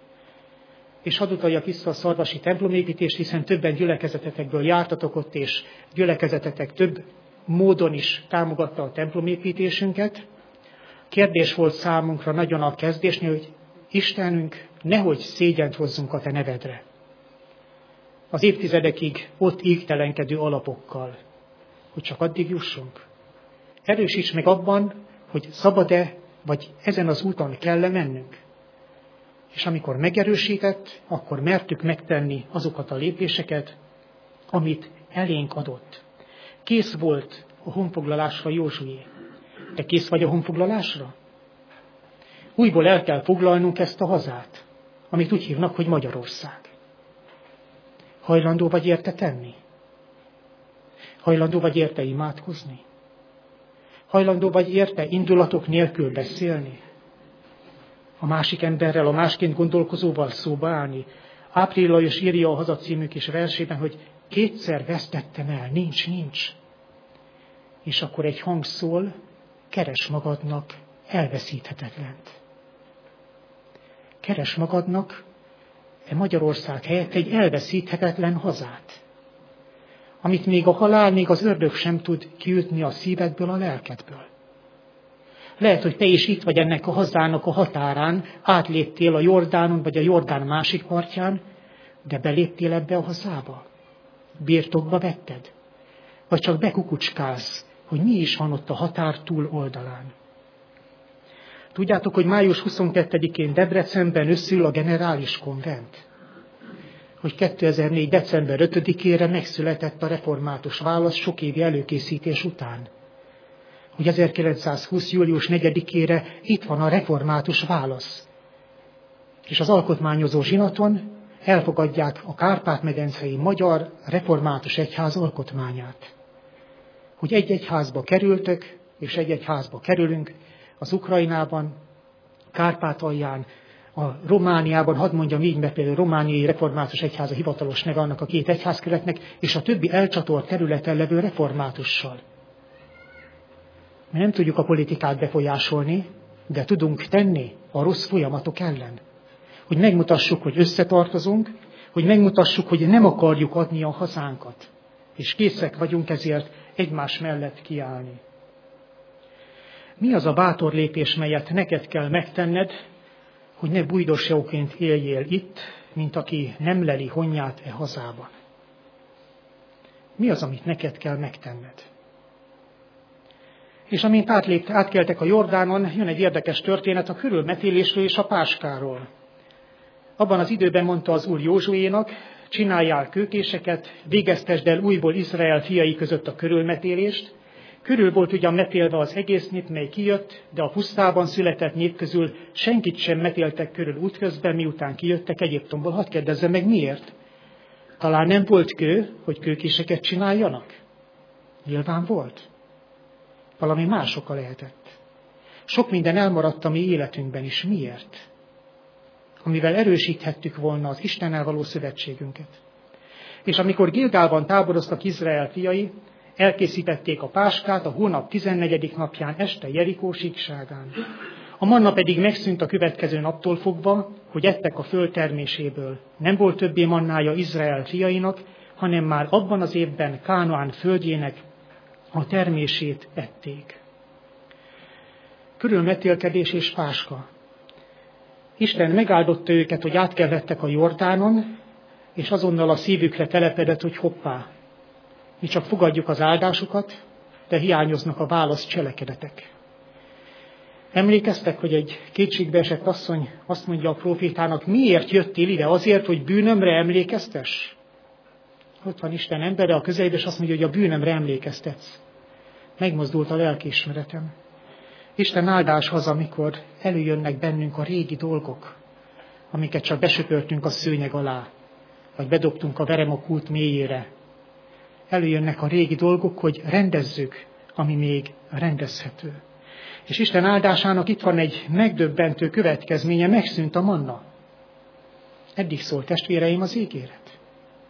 És hadd utaljak vissza a szarvasi templomépítést, hiszen többen gyülekezetetekből jártatok ott, és gyülekezetetek több módon is támogatta a templomépítésünket. Kérdés volt számunkra nagyon a kezdésnél, hogy Istenünk, nehogy szégyent hozzunk a te nevedre. Az évtizedekig ott égtelenkedő alapokkal, hogy csak addig jussunk. Erősíts meg abban, hogy szabad-e, vagy ezen az úton kell-e mennünk. És amikor megerősített, akkor mertük megtenni azokat a lépéseket, amit elénk adott. Kész volt a honfoglalásra Józsué. Te kész vagy a honfoglalásra? Újból el kell foglalnunk ezt a hazát, amit úgy hívnak, hogy Magyarország. Hajlandó vagy érte tenni? Hajlandó vagy érte imádkozni? Hajlandó vagy érte indulatok nélkül beszélni? A másik emberrel, a másként gondolkozóval szóba állni? Ápriel Lajos írja a Haza című kis versében, hogy kétszer vesztettem el, nincs, nincs. És akkor egy hang szól, keres magadnak elveszíthetetlent. Keres magadnak e Magyarország helyett egy elveszíthetetlen hazát, amit még a halál, még az ördög sem tud kiütni a szívedből, a lelkedből. Lehet, hogy te is itt vagy ennek a hazának a határán, átléptél a Jordánon, vagy a Jordán másik partján, de beléptél ebbe a hazába. Birtokba vetted? Vagy csak bekukucskálsz, hogy mi is van ott a határ túl oldalán. Tudjátok, hogy május huszonkettedikén Debrecenben összül a generális konvent? Hogy kétezer-négy. december ötödikére megszületett a református válasz sok évi előkészítés után. Hogy ezerkilencszázhúsz. július negyedikére itt van a református válasz. És az alkotmányozó zsinaton elfogadják a Kárpát-medencei magyar református egyház alkotmányát. Hogy egy-egy házba kerültök, és egy-egy házba kerülünk, az Ukrajnában, Kárpátalján, a Romániában, hadd mondjam így, mert például a romániai református egyház a hivatalos neve annak a két egyházkeretnek, és a többi elcsatolt területen levő reformátussal. Mi nem tudjuk a politikát befolyásolni, de tudunk tenni a rossz folyamatok ellen. Hogy megmutassuk, hogy összetartozunk, hogy megmutassuk, hogy nem akarjuk adni a hazánkat. És készek vagyunk ezért egymás mellett kiállni. Mi az a bátor lépés, melyet neked kell megtenned, hogy ne bújdosjóként éljél itt, mint aki nem leli honját e hazában? Mi az, amit neked kell megtenned? És amint átlépt, átkeltek a Jordánon, jön egy érdekes történet a körülmetélésről és a páskáról. Abban az időben mondta az Úr Józsuénak, csináljál kőkéseket, végeztesd el újból Izrael fiai között a körülmetélést. Körül volt ugyan metélve az egész nép, mely kijött, de a pusztában született nép közül senkit sem metéltek körül útközben, miután kijöttek Egyiptomból. Hadd kérdezzem meg, miért? Talán nem volt kő, hogy kőkéseket csináljanak? Nyilván volt. Valami más oka lehetett. Sok minden elmaradt a mi életünkben is. Miért? Amivel erősíthettük volna az Istennel való szövetségünket. És amikor Gilgálban táboroztak Izrael fiai, elkészítették a páskát a hónap tizennegyedik napján este Jerikó síkságán. A manna pedig megszűnt a következő naptól fogva, hogy ettek a föld terméséből. Nem volt többé mannája Izrael fiainak, hanem már abban az évben Kánaán földjének a termését ették. Körülmetélkedés és páska. Isten megáldotta őket, hogy átkelhettek a Jordánon, és azonnal a szívükre telepedett, hogy hoppá, mi csak fogadjuk az áldásukat, de hiányoznak a válasz cselekedetek. Emlékeztek, hogy egy kétségbeesett asszony azt mondja a prófétának, miért jöttél ide? Azért, hogy bűnömre emlékeztes? Ott van Isten embere a közelében, és azt mondja, hogy a bűnömre emlékeztetsz. Megmozdult a lelkiismeretem. Isten áldás az, amikor előjönnek bennünk a régi dolgok, amiket csak besöpörtünk a szőnyeg alá, vagy bedobtunk a veremok út mélyére. Előjönnek a régi dolgok, hogy rendezzük, ami még rendezhető. És Isten áldásának itt van egy megdöbbentő következménye, megszűnt a manna. Eddig szólt, testvéreim, az ígéret.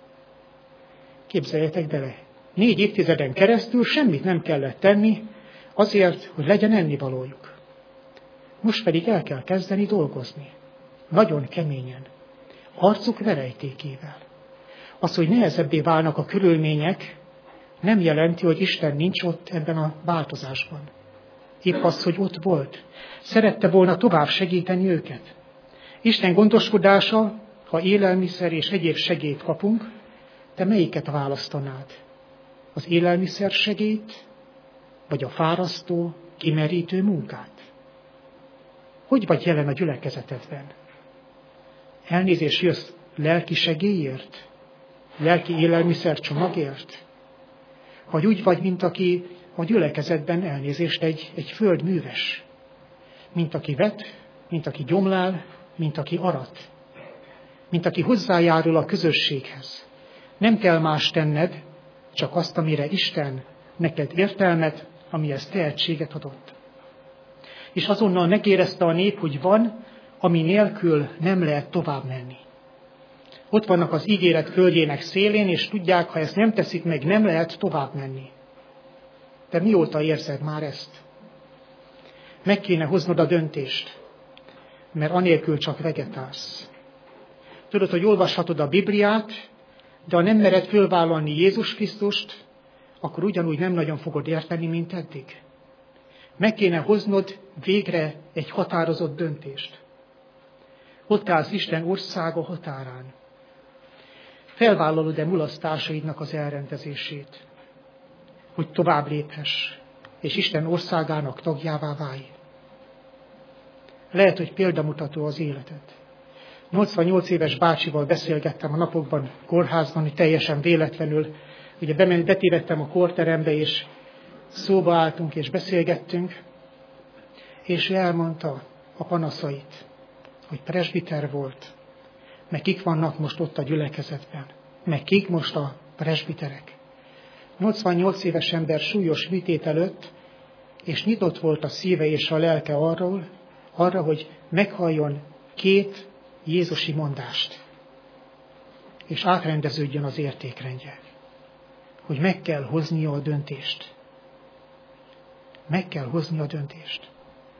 Képzeljetek bele, négy évtizeden keresztül semmit nem kellett tenni, azért, hogy legyen ennivalójuk. Most pedig el kell kezdeni dolgozni. Nagyon keményen. Arcuk verejtékével. Az, hogy nehezebbé válnak a körülmények, nem jelenti, hogy Isten nincs ott ebben a változásban. Épp az, hogy ott volt. Szerette volna tovább segíteni őket. Isten gondoskodása, ha élelmiszer és egyéb segélyt kapunk, te melyiket választanád? Az élelmiszer segélyt, vagy a fárasztó, kimerítő munkát? Hogy vagy jelen a gyülekezetedben? Elnézést jössz lelki segélyért? Lelki élelmiszer csomagért? Vagy úgy vagy, mint aki a gyülekezetben elnézést egy, egy földműves? Mint aki vet, mint aki gyomlál, mint aki arat? Mint aki hozzájárul a közösséghez? Nem kell más tenned, csak azt, amire Isten neked értelmet, amihez tehetséget adott. És azonnal megérezte a nép, hogy van, ami nélkül nem lehet tovább menni. Ott vannak az ígéret földjének szélén, és tudják, ha ezt nem teszik meg, nem lehet tovább menni. Te mióta érzed már ezt? Meg kéne hoznod a döntést, mert anélkül csak vegetálsz. Tudod, hogy olvashatod a Bibliát, de ha nem mered fölvállalni Jézus Krisztust, akkor ugyanúgy nem nagyon fogod érteni, mint eddig. Meg kéne hoznod végre egy határozott döntést. Ott állsz Isten országa határán. Felvállalod-e mulasztásaidnak az elrendezését, hogy tovább léphess, és Isten országának tagjává válj. Lehet, hogy példamutató az életed. nyolcvannyolc éves bácsival beszélgettem a napokban kórházban, hogy teljesen véletlenül, ugye bement, betévedtem a kórterembe, és szóba álltunk, és beszélgettünk, és ő elmondta a panaszait, hogy presbiter volt, meg kik vannak most ott a gyülekezetben, meg kik most a presbiterek. nyolcvannyolc éves ember súlyos műtét előtt, és nyitott volt a szíve és a lelke arról, arra, hogy meghalljon két jézusi mondást, és átrendeződjön az értékrendje, hogy meg kell hoznia a döntést. Meg kell hozni a döntést.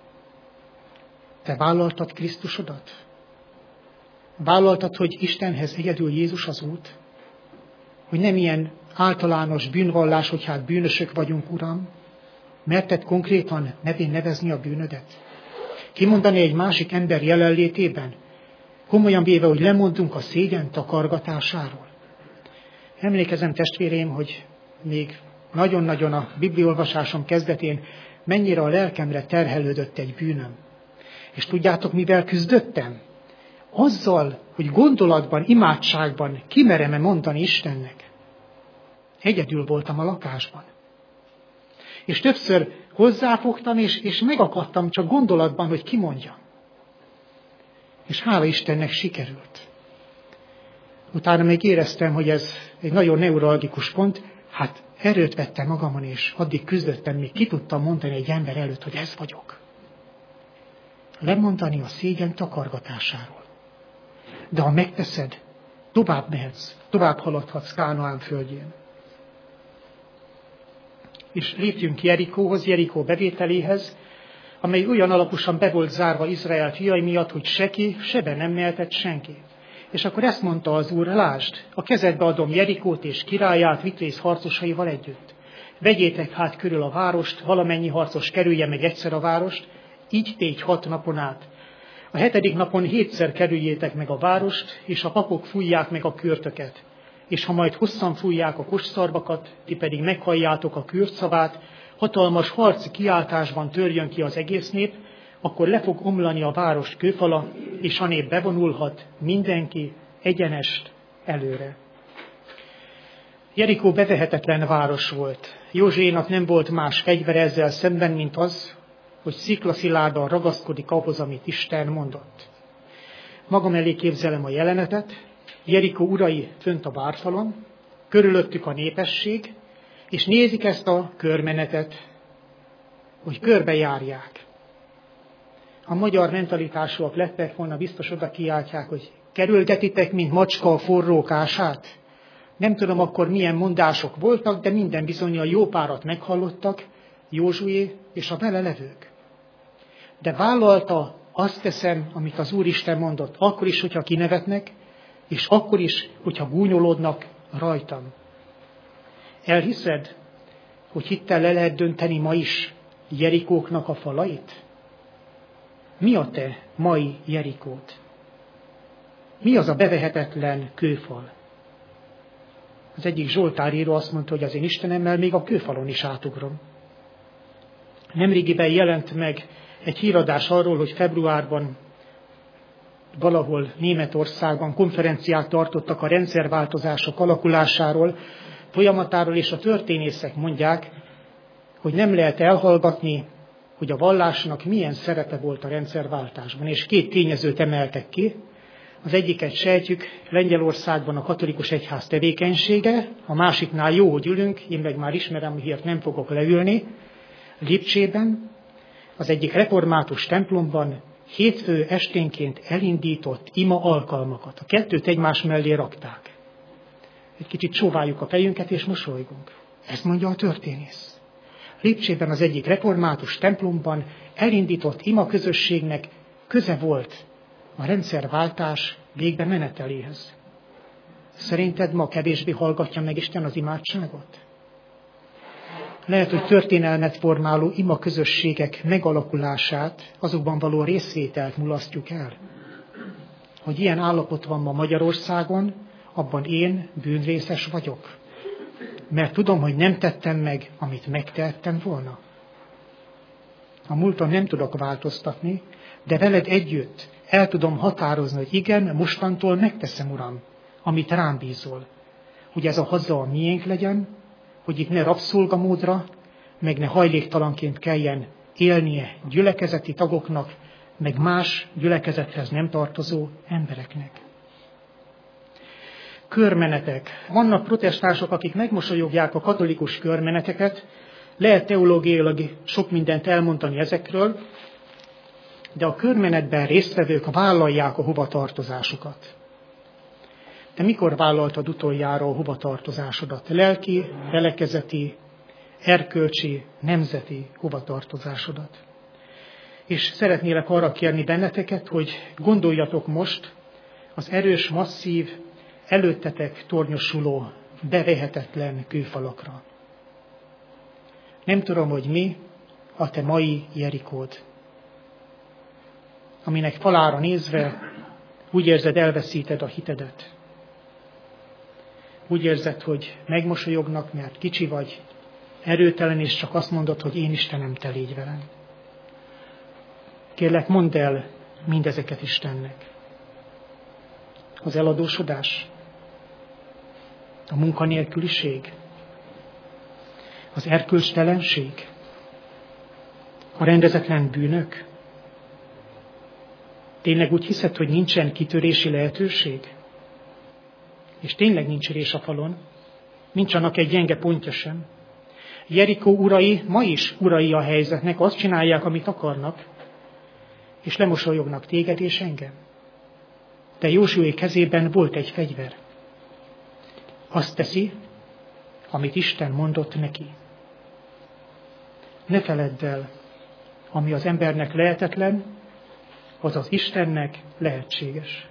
Te vállaltad Krisztusodat? Vállaltad, hogy Istenhez egyedül Jézus az út? Hogy nem ilyen általános bűnvallás, hogy hát bűnösök vagyunk, Uram? Merted konkrétan nevén nevezni a bűnödet? Kimondani egy másik ember jelenlétében? Komolyan véve, hogy lemondunk a szégyen takargatásáról? Emlékezem, testvéreim, hogy még nagyon-nagyon a bibliaolvasásom kezdetén, mennyire a lelkemre terhelődött egy bűnöm. És tudjátok, mivel küzdöttem? Azzal, hogy gondolatban, imádságban kimerem-e mondani Istennek. Egyedül voltam a lakásban. És többször hozzáfogtam, és, és megakadtam csak gondolatban, hogy kimondjam. És hála Istennek sikerült. Utána még éreztem, hogy ez egy nagyon neuralgikus pont, hát erőt vettem magamon, és addig küzdöttem, még ki tudtam mondani egy ember előtt, hogy ez vagyok. Lemondani a szégyen takargatásáról. De ha megteszed, tovább mehetsz, tovább haladhatsz Kánaán földjén. És lépjünk Jerikóhoz, Jerikó bevételéhez, amely olyan alaposan be volt zárva Izrael fiai miatt, hogy se ki, se be nem mehetett senki. És akkor ezt mondta az Úr, lásd, a kezedbe adom Jerikót és királyát vitrész harcosaival együtt. Vegyétek hát körül a várost, valamennyi harcos kerülje meg egyszer a várost, így tégy hat napon át. A hetedik napon hétszer kerüljétek meg a várost, és a papok fújják meg a kürtöket. És ha majd hosszan fújják a kosszarvakat, ti pedig meghalljátok a kürt szavát, hatalmas harci kiáltásban törjön ki az egész nép, akkor le fog omlani a város kőfala, és a nép bevonulhat mindenki egyenest előre. Jerikó bevehetetlen város volt. Józsuénak nem volt más fegyvere ezzel szemben, mint az, hogy sziklaszilárdan ragaszkodik ahhoz, amit Isten mondott. Magam elé képzelem a jelenetet, Jerikó urai fönt a várfalon, körülöttük a népesség, és nézik ezt a körmenetet, hogy körbejárják. A magyar mentalitásúak lettek volna, biztos oda kiáltják, hogy kerülgetitek, mint macska a forró kását. Nem tudom akkor milyen mondások voltak, de minden bizonnyal jó párat meghallottak, Józsué és a vele levők. De vállalta, azt teszem, amit az Úristen mondott, akkor is, hogyha kinevetnek, és akkor is, hogyha gúnyolódnak rajtam. Elhiszed, hogy hittel le lehet dönteni ma is Jerikóknak a falait? Mi a te mai Jerikód? Mi az a bevehetetlen kőfal? Az egyik zsoltáríró azt mondta, hogy az én Istenemmel még a kőfalon is átugrom. Nemrégiben jelent meg egy híradás arról, hogy februárban valahol Németországban konferenciát tartottak a rendszerváltozások alakulásáról, folyamatáról, és a történészek mondják, hogy nem lehet elhallgatni, hogy a vallásnak milyen szerepe volt a rendszerváltásban. És két tényezőt emeltek ki. Az egyiket sejtjük, Lengyelországban a katolikus egyház tevékenysége, a másiknál jó, hogy ülünk, én meg már ismerem, miért nem fogok leülni. Lipcsében, az egyik református templomban hétfő esténként elindított ima alkalmakat. A kettőt egymás mellé rakták. Egy kicsit csóváljuk a fejünket és mosolygunk. Ezt mondja a történész. Lipcsében az egyik református templomban elindított ima közösségnek köze volt a rendszerváltás végbe meneteléhez. Szerinted ma kevésbé hallgatja meg Isten az imádságot? Lehet, hogy történelmet formáló ima közösségek megalakulását, azokban való részvételt mulasztjuk el. Hogy ilyen állapot van ma Magyarországon, abban én bűnrészes vagyok. Mert tudom, hogy nem tettem meg, amit megtehettem volna. A múlton nem tudok változtatni, de veled együtt el tudom határozni, hogy igen, mostantól megteszem, Uram, amit rám bízol. Hogy ez a haza a miénk legyen, hogy itt ne rabszolgamódra, meg ne hajléktalanként kelljen élnie gyülekezeti tagoknak, meg más gyülekezethez nem tartozó embereknek. Körmenetek. Vannak protestánsok, akik megmosolyogják a katolikus körmeneteket, lehet teológiailag sok mindent elmondani ezekről, de a körmenetben résztvevők vállalják a hovatartozásukat. De mikor vállaltad utoljára a hovatartozásodat? Lelki, felekezeti, erkölcsi, nemzeti hovatartozásodat. És szeretnélek arra kérni benneteket, hogy gondoljatok most az erős, masszív, előttetek tornyosuló, bevehetetlen kőfalakra. Nem tudom, hogy mi a te mai Jerikód, aminek falára nézve úgy érzed, elveszíted a hitedet. úgy érzed, hogy megmosolyognak, mert kicsi vagy, erőtelen, és csak azt mondod, hogy én Istenem, te légy velem. Kérlek, mondd el mindezeket Istennek. Az eladósodás, a munkanélküliség, az erkölcstelenség, a rendezetlen bűnök. Tényleg úgy hiszed, hogy nincsen kitörési lehetőség? És tényleg nincs rés a falon, nincs annak egy gyenge pontja sem. Jerikó urai ma is urai a helyzetnek, azt csinálják, amit akarnak, és lemosolyognak téged és engem. De Józsué kezében volt egy fegyver. Azt teszi, amit Isten mondott neki. Ne feledd el, ami az embernek lehetetlen, az az Istennek lehetséges.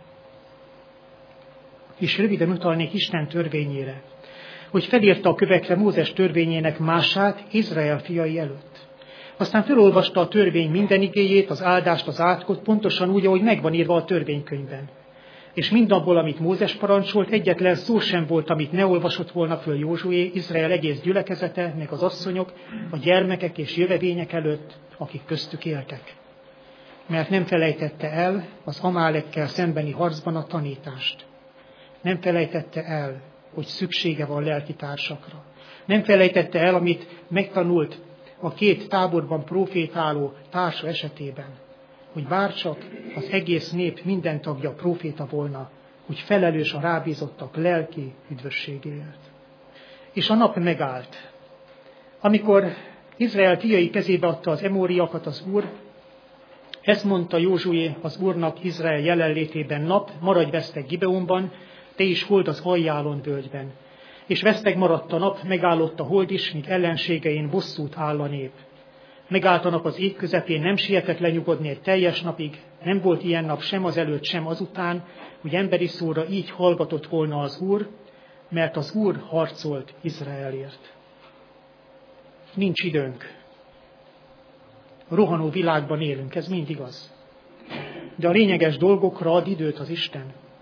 És röviden utalnék Isten törvényére, hogy felírta a kövekre Mózes törvényének mását Izrael fiai előtt. Aztán felolvasta a törvény minden igéjét, az áldást, az átkot, pontosan úgy, ahogy megvan írva a törvénykönyvben. És mindabból, amit Mózes parancsolt, egyetlen szó sem volt, amit ne olvasott volna föl Józsué, Izrael egész gyülekezete, meg az asszonyok, a gyermekek és jövevények előtt, akik köztük éltek. Mert nem felejtette el az Amálekkel szembeni harcban a tanítást. Nem felejtette el, hogy szüksége van lelkitársakra. Nem felejtette el, amit megtanult a két táborban profétáló társa esetében, hogy bárcsak az egész nép minden tagja proféta volna, hogy felelős a rábízottak lelki üdvösségéért. És a nap megállt. Amikor Izrael fiai kezébe adta az emóriakat az Úr, ezt mondta Józsué az Úrnak Izrael jelenlétében: nap, maradj veszteg Gibeonban, te is hold az Aljálon völgyben. És veszteg maradt a nap, megállott a hold is, míg ellenségein bosszút áll a nép. Megálltanak az ég közepén, nem sietett lenyugodni egy teljes napig, nem volt ilyen nap sem az előtt, sem azután, hogy emberi szóra így hallgatott volna az Úr, mert az Úr harcolt Izraelért. Nincs időnk. A rohanó világban élünk, ez mind igaz. De a lényeges dolgokra ad időt az Isten.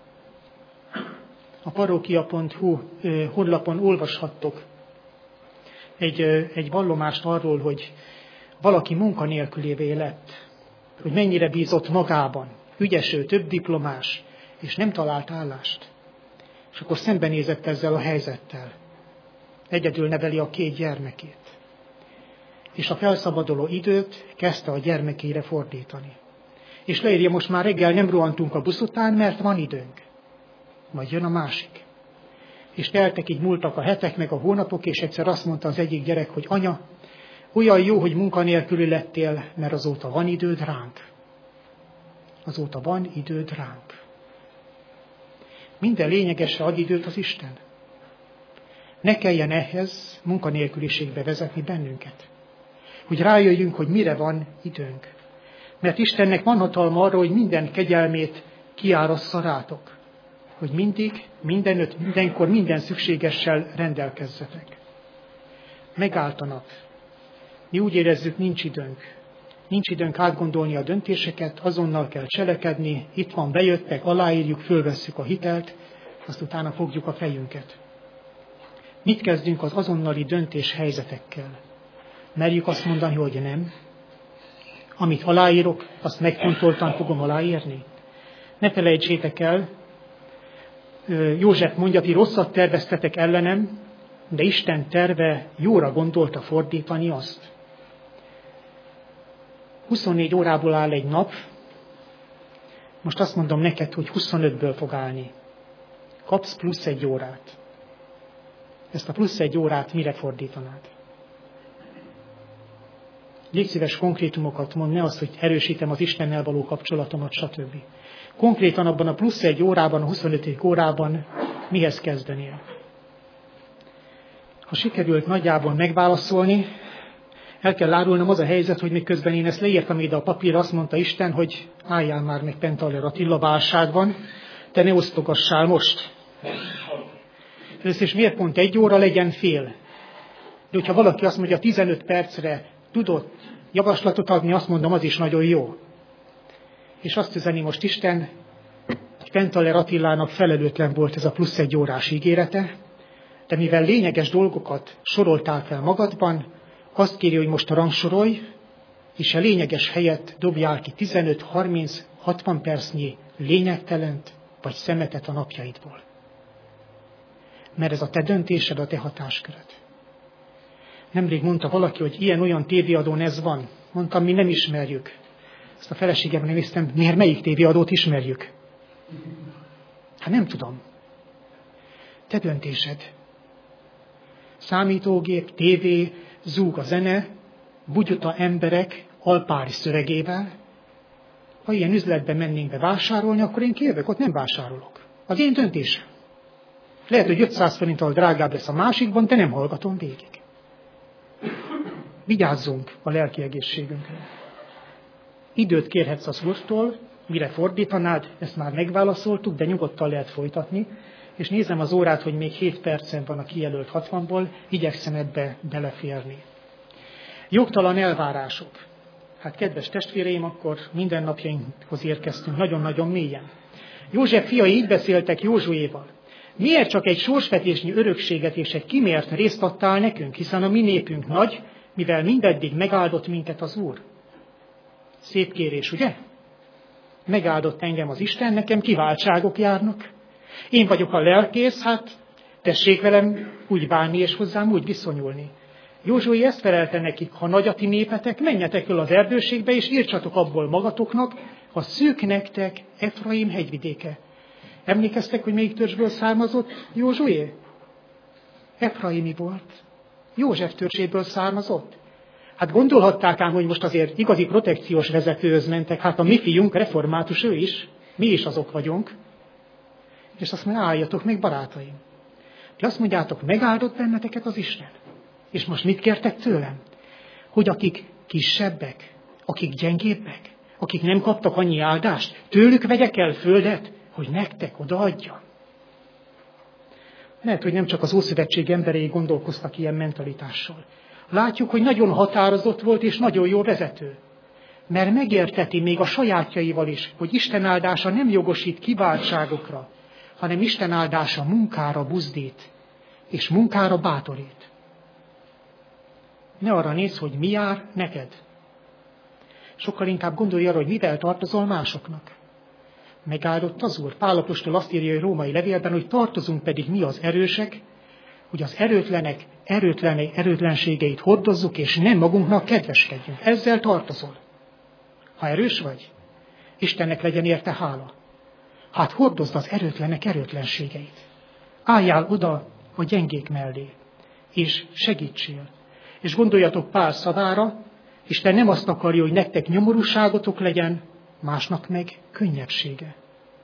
A parókia pont hu honlapon olvashattok egy, egy vallomást arról, hogy valaki munkanélkülévé lett, hogy mennyire bízott magában, ügyeső, több diplomás, és nem talált állást. És akkor szembenézett ezzel a helyzettel. Egyedül neveli a két gyermekét. És a felszabaduló időt kezdte a gyermekére fordítani. És leírja, most már reggel nem rohantunk a busz után, mert van időnk. Majd jön a másik. És teltek, így múltak a hetek meg a hónapok, és egyszer azt mondta az egyik gyerek, hogy anya, olyan jó, hogy munkanélküli lettél, mert azóta van időd ránk. Azóta van időd ránk. Minden lényegesre ad időt az Isten. Ne kelljen ehhez munkanélküliségbe vezetni bennünket. Hogy rájöjjünk, hogy mire van időnk. Mert Istennek van hatalma arra, hogy minden kegyelmét kiárassza rátok. Hogy mindig, mindenütt, mindenkor, minden szükségessel rendelkezzetek. Megállt a nap. Mi úgy érezzük, nincs időnk. Nincs időnk átgondolni a döntéseket, azonnal kell cselekedni, itt van, bejöttek, aláírjuk, fölvesszük a hitelt, azt utána fogjuk a fejünket. Mit kezdünk az azonnali döntés helyzetekkel? Merjük azt mondani, hogy nem? Amit aláírok, azt megfontoltan fogom aláírni? Ne felejtsétek el, József mondja, ti rosszat terveztetek ellenem, de Isten terve jóra gondolta fordítani azt. huszonnégy órából áll egy nap, most azt mondom neked, hogy huszonötből fog állni. Kapsz plusz egy órát. Ezt a plusz egy órát mire fordítanád? Légy szíves konkrétumokat mond, ne azt, hogy erősítem az Istennel való kapcsolatomat, stb. Konkrétan abban a plusz egy órában, a huszonötödik órában mihez kezdenél? Ha sikerült nagyjából megválaszolni, el kell árulnom, az a helyzet, hogy miközben én ezt leírtam ide a papírra, azt mondta Isten, hogy álljál már meg Pentaller Attila válságban, te ne osztogassál most. Először is miért pont egy óra, legyen fél? De hogyha valaki azt mondja, tizenöt percre tudott javaslatot adni, azt mondom, az is nagyon jó. És azt üzeni most Isten, hogy Pentaller Attilának felelőtlen volt ez a plusz egy órás ígérete, De mivel lényeges dolgokat soroltál fel magadban, azt kéri, hogy most rangsorolj, és a lényeges helyett dobjál ki tizenöt, harminc, hatvan percnyi lényegtelent vagy szemetet a napjaidból. Mert ez a te döntésed, a te hatásköröd. Nemrég mondta valaki, hogy ilyen-olyan tévéadón ez van. Mondtam, mi nem ismerjük. Ezt a feleségemre néztem, miért melyik tévéadót ismerjük? Hát nem tudom. Te döntésed. Számítógép, tévé, zúg a zene, bugyuta emberek alpári szövegével. Ha ilyen üzletbe mennénk be vásárolni, akkor én kijövök, ott nem vásárolok. Az én döntésem. Lehet, hogy ötszáz forinttal drágább lesz a másikban, de nem hallgatom végig. Vigyázzunk a lelki egészségünkre. Időt kérhetsz az Úrtól, mire fordítanád, ezt már megválaszoltuk, de nyugodtan lehet folytatni. És nézem az órát, hogy még hét percen van a kijelölt hatvanból, igyekszem ebbe beleférni. Jogtalan elvárások. Hát kedves testvéreim, akkor mindennapjainkhoz érkeztünk nagyon-nagyon mélyen. József fiai így beszéltek Józsuéval. Miért csak egy sorsvetésnyi örökséget és egy kimért részt adtál nekünk, hiszen a mi népünk nagy, mivel mindeddig megáldott minket az Úr? Szép kérés, ugye? Megáldott engem az Isten, nekem kiváltságok járnak. Én vagyok a lelkész, hát tessék velem úgy bánni és hozzám úgy viszonyulni. Józsué ezt felelte nekik, ha nagy a ti népetek, menjetek el az erdőségbe, és írtsatok abból magatoknak, ha szűk nektek Efraim hegyvidéke. Emlékeztek, hogy melyik törzsből származott Józsué? Efraimi volt. József törzséből származott. Hát gondolhatták ám, hogy most azért igazi protekciós vezetőhöz mentek, hát a mi fiunk református ő is, mi is azok vagyunk. És azt mondja, álljatok meg, barátaim. Ti azt mondjátok, megáldott benneteket az Isten. És most mit kértek tőlem? Hogy akik kisebbek, akik gyengébbek, akik nem kaptak annyi áldást, tőlük vegyek el földet, hogy nektek odaadjam. Lehet, hogy nem csak az Ószövetség emberei gondolkoztak ilyen mentalitással. Látjuk, hogy nagyon határozott volt és nagyon jó vezető. Mert megérteti még a sajátjaival is, hogy Isten áldása nem jogosít kiváltságokra, hanem Isten áldása munkára buzdít, és munkára bátorít. Ne arra nézz, hogy mi jár neked. Sokkal inkább gondolj arra, hogy mivel tartozol másoknak. Megáldott az Úr. Pál apostol azt írja a római levélben, hogy tartozunk pedig mi az erősek, hogy az erőtlenek erőtlen, erőtlenségeit hordozzuk, és nem magunknak kedveskedjünk. Ezzel tartozol. Ha erős vagy, Istennek legyen érte hála. Hát hordozd az erőtlenek erőtlenségeit. Álljál oda a gyengék mellé, és segítsél. És gondoljatok Pál szavára, Isten nem azt akarja, hogy nektek nyomorúságotok legyen, másnak meg könnyebbsége.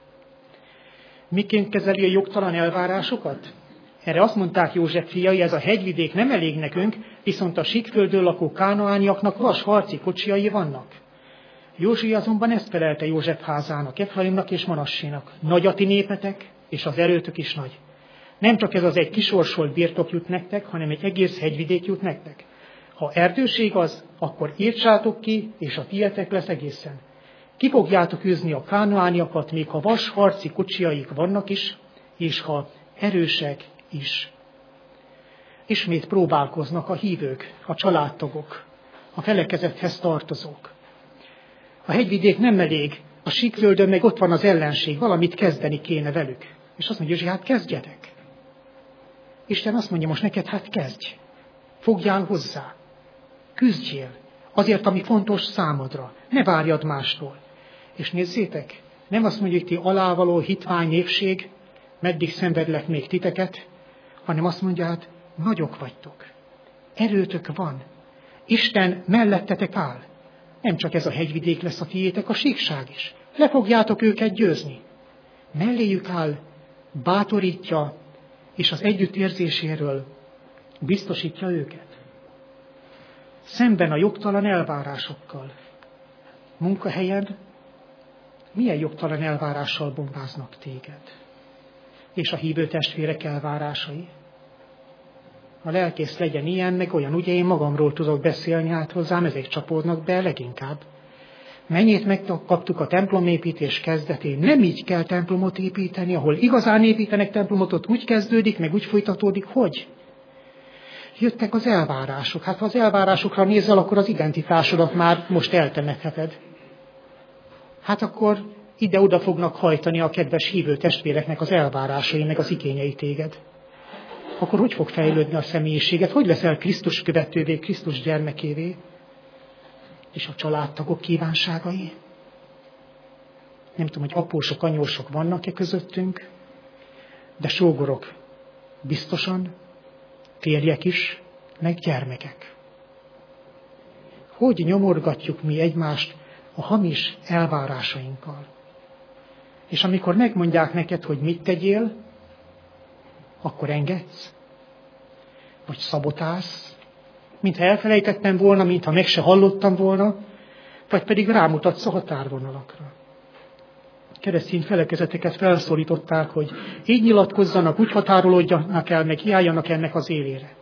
Miként kezeli a jogtalan elvárásokat? Erre azt mondták József fiai, ez a hegyvidék nem elég nekünk, viszont a síkföldön lakó kánaániaknak vas harci kocsijai vannak. Józsué azonban ezt felelte József házának, Efraimnak és Manassénak. Nagy a ti népetek, és az erőtök is nagy. Nem csak ez az egy kisorsolt birtok jut nektek, hanem egy egész hegyvidék jut nektek. Ha erdőség az, akkor írtsátok ki, és a tietek lesz egészen. Ki fogjátok űzni a kánaániakat, még ha vas harci kocsiaik vannak is, és ha erősek is. Ismét próbálkoznak a hívők, a családtagok, a felekezethez tartozók. A hegyvidék nem elég, a síkföldön meg ott van az ellenség, valamit kezdeni kéne velük. És azt mondja, hogy hát kezdjetek. Isten azt mondja most neked, hát kezdj. Fogjál hozzá. Küzdjél. Azért, ami fontos számodra. Ne várjad mástól. És nézzétek, nem azt mondja, hogy ti alávaló hitvány népség, meddig szenvedlek még titeket, hanem azt mondja, hát nagyok vagytok. Erőtök van. Isten mellettetek áll. Nem csak ez a hegyvidék lesz a tiétek, a síkság is. Le fogjátok őket győzni. Melléjük áll, bátorítja, és az együttérzéséről biztosítja őket. Szemben a jogtalan elvárásokkal. Munkahelyen milyen jogtalan elvárással bombáznak téged? És a hívő testvérek elvárásai? A lelkész legyen ilyen, meg olyan, ugye én magamról tudok beszélni, hát hozzám ezek csapódnak be leginkább. Mennyit megkaptuk a templomépítés kezdetén. Nem így kell templomot építeni, ahol igazán építenek templomot, ott úgy kezdődik, meg úgy folytatódik, hogy jöttek az elvárások. Hát ha az elvárásokra nézel, akkor az identitásodat már most eltemetheted. Hát akkor ide-oda fognak hajtani a kedves hívő testvéreknek az elvárásai, meg az igényei téged. Akkor hogy fog fejlődni a személyiséged? Hogy leszel Krisztus követővé, Krisztus gyermekévé? És a családtagok kívánságai? Nem tudom, hogy apósok, anyósok vannak-e közöttünk, de sógorok biztosan, férjek is, meg gyermekek. Hogy nyomorgatjuk mi egymást a hamis elvárásainkkal? És amikor megmondják neked, hogy mit tegyél, akkor engedsz? Vagy szabotálsz? Mintha elfelejtettem volna, mintha meg se hallottam volna, vagy pedig rámutatsz a határvonalakra. Keresztény felekezeteket felszólították, hogy így nyilatkozzanak, úgy határolódjanak el, meg járjanak ennek az élére.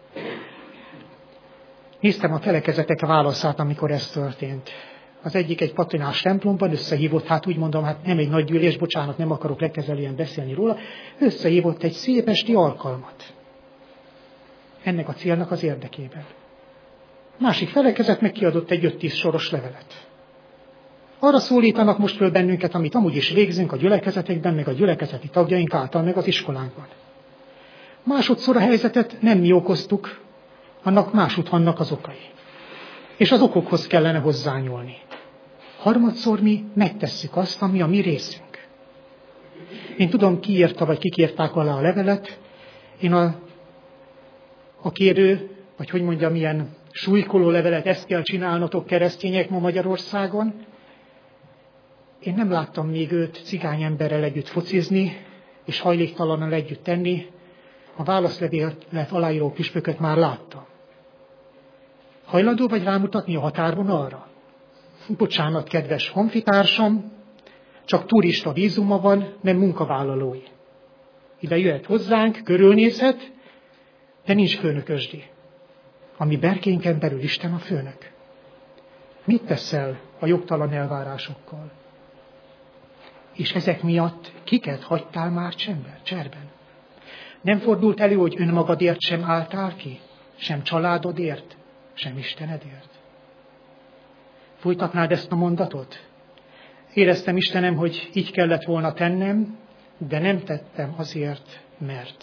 Néztem a felekezetek válaszát, amikor ez történt. Az egyik egy patinás templomban összehívott, hát úgy mondom, hát nem egy nagy gyűlés, bocsánat, nem akarok legközelebben beszélni róla, összehívott egy szép esti alkalmat. Ennek a célnak az érdekében. Másik felekezet meg kiadott egy öt-tíz soros levelet. Arra szólítanak most föl bennünket, amit amúgy is végzünk a gyülekezetekben, meg a gyülekezeti tagjaink által, meg az iskolánkban. Másodszor a helyzetet nem mi okoztuk, annak másút vannak az okai. És az okokhoz kellene hozzányúlni. Harmadszor mi megtesszük azt, ami a mi részünk. Én tudom, ki írta, vagy kik írták alá a levelet. Én a, a kérő, vagy hogy mondjam, milyen súlykoló levelet, ezt kell csinálnotok keresztények ma Magyarországon. Én nem láttam még őt cigány emberrel együtt focizni, és hajléktalannal együtt tenni. A válaszlevélet aláíró püspököt már láttam. Hajlandó vagy rámutatni a határvonalra? Bocsánat, kedves honfitársam, csak turista vízuma van, nem munkavállalói. Ide jöhet hozzánk, körülnézhet, de nincs főnökösdi. Ami berkénken belül Isten a főnök. Mit teszel a jogtalan elvárásokkal? És ezek miatt kiket hagytál már csember, cserben? Nem fordult elő, hogy önmagadért sem álltál ki? Sem családodért? Sem Istenedért? Folytatnád ezt a mondatot? Éreztem, Istenem, hogy így kellett volna tennem, de nem tettem azért, mert.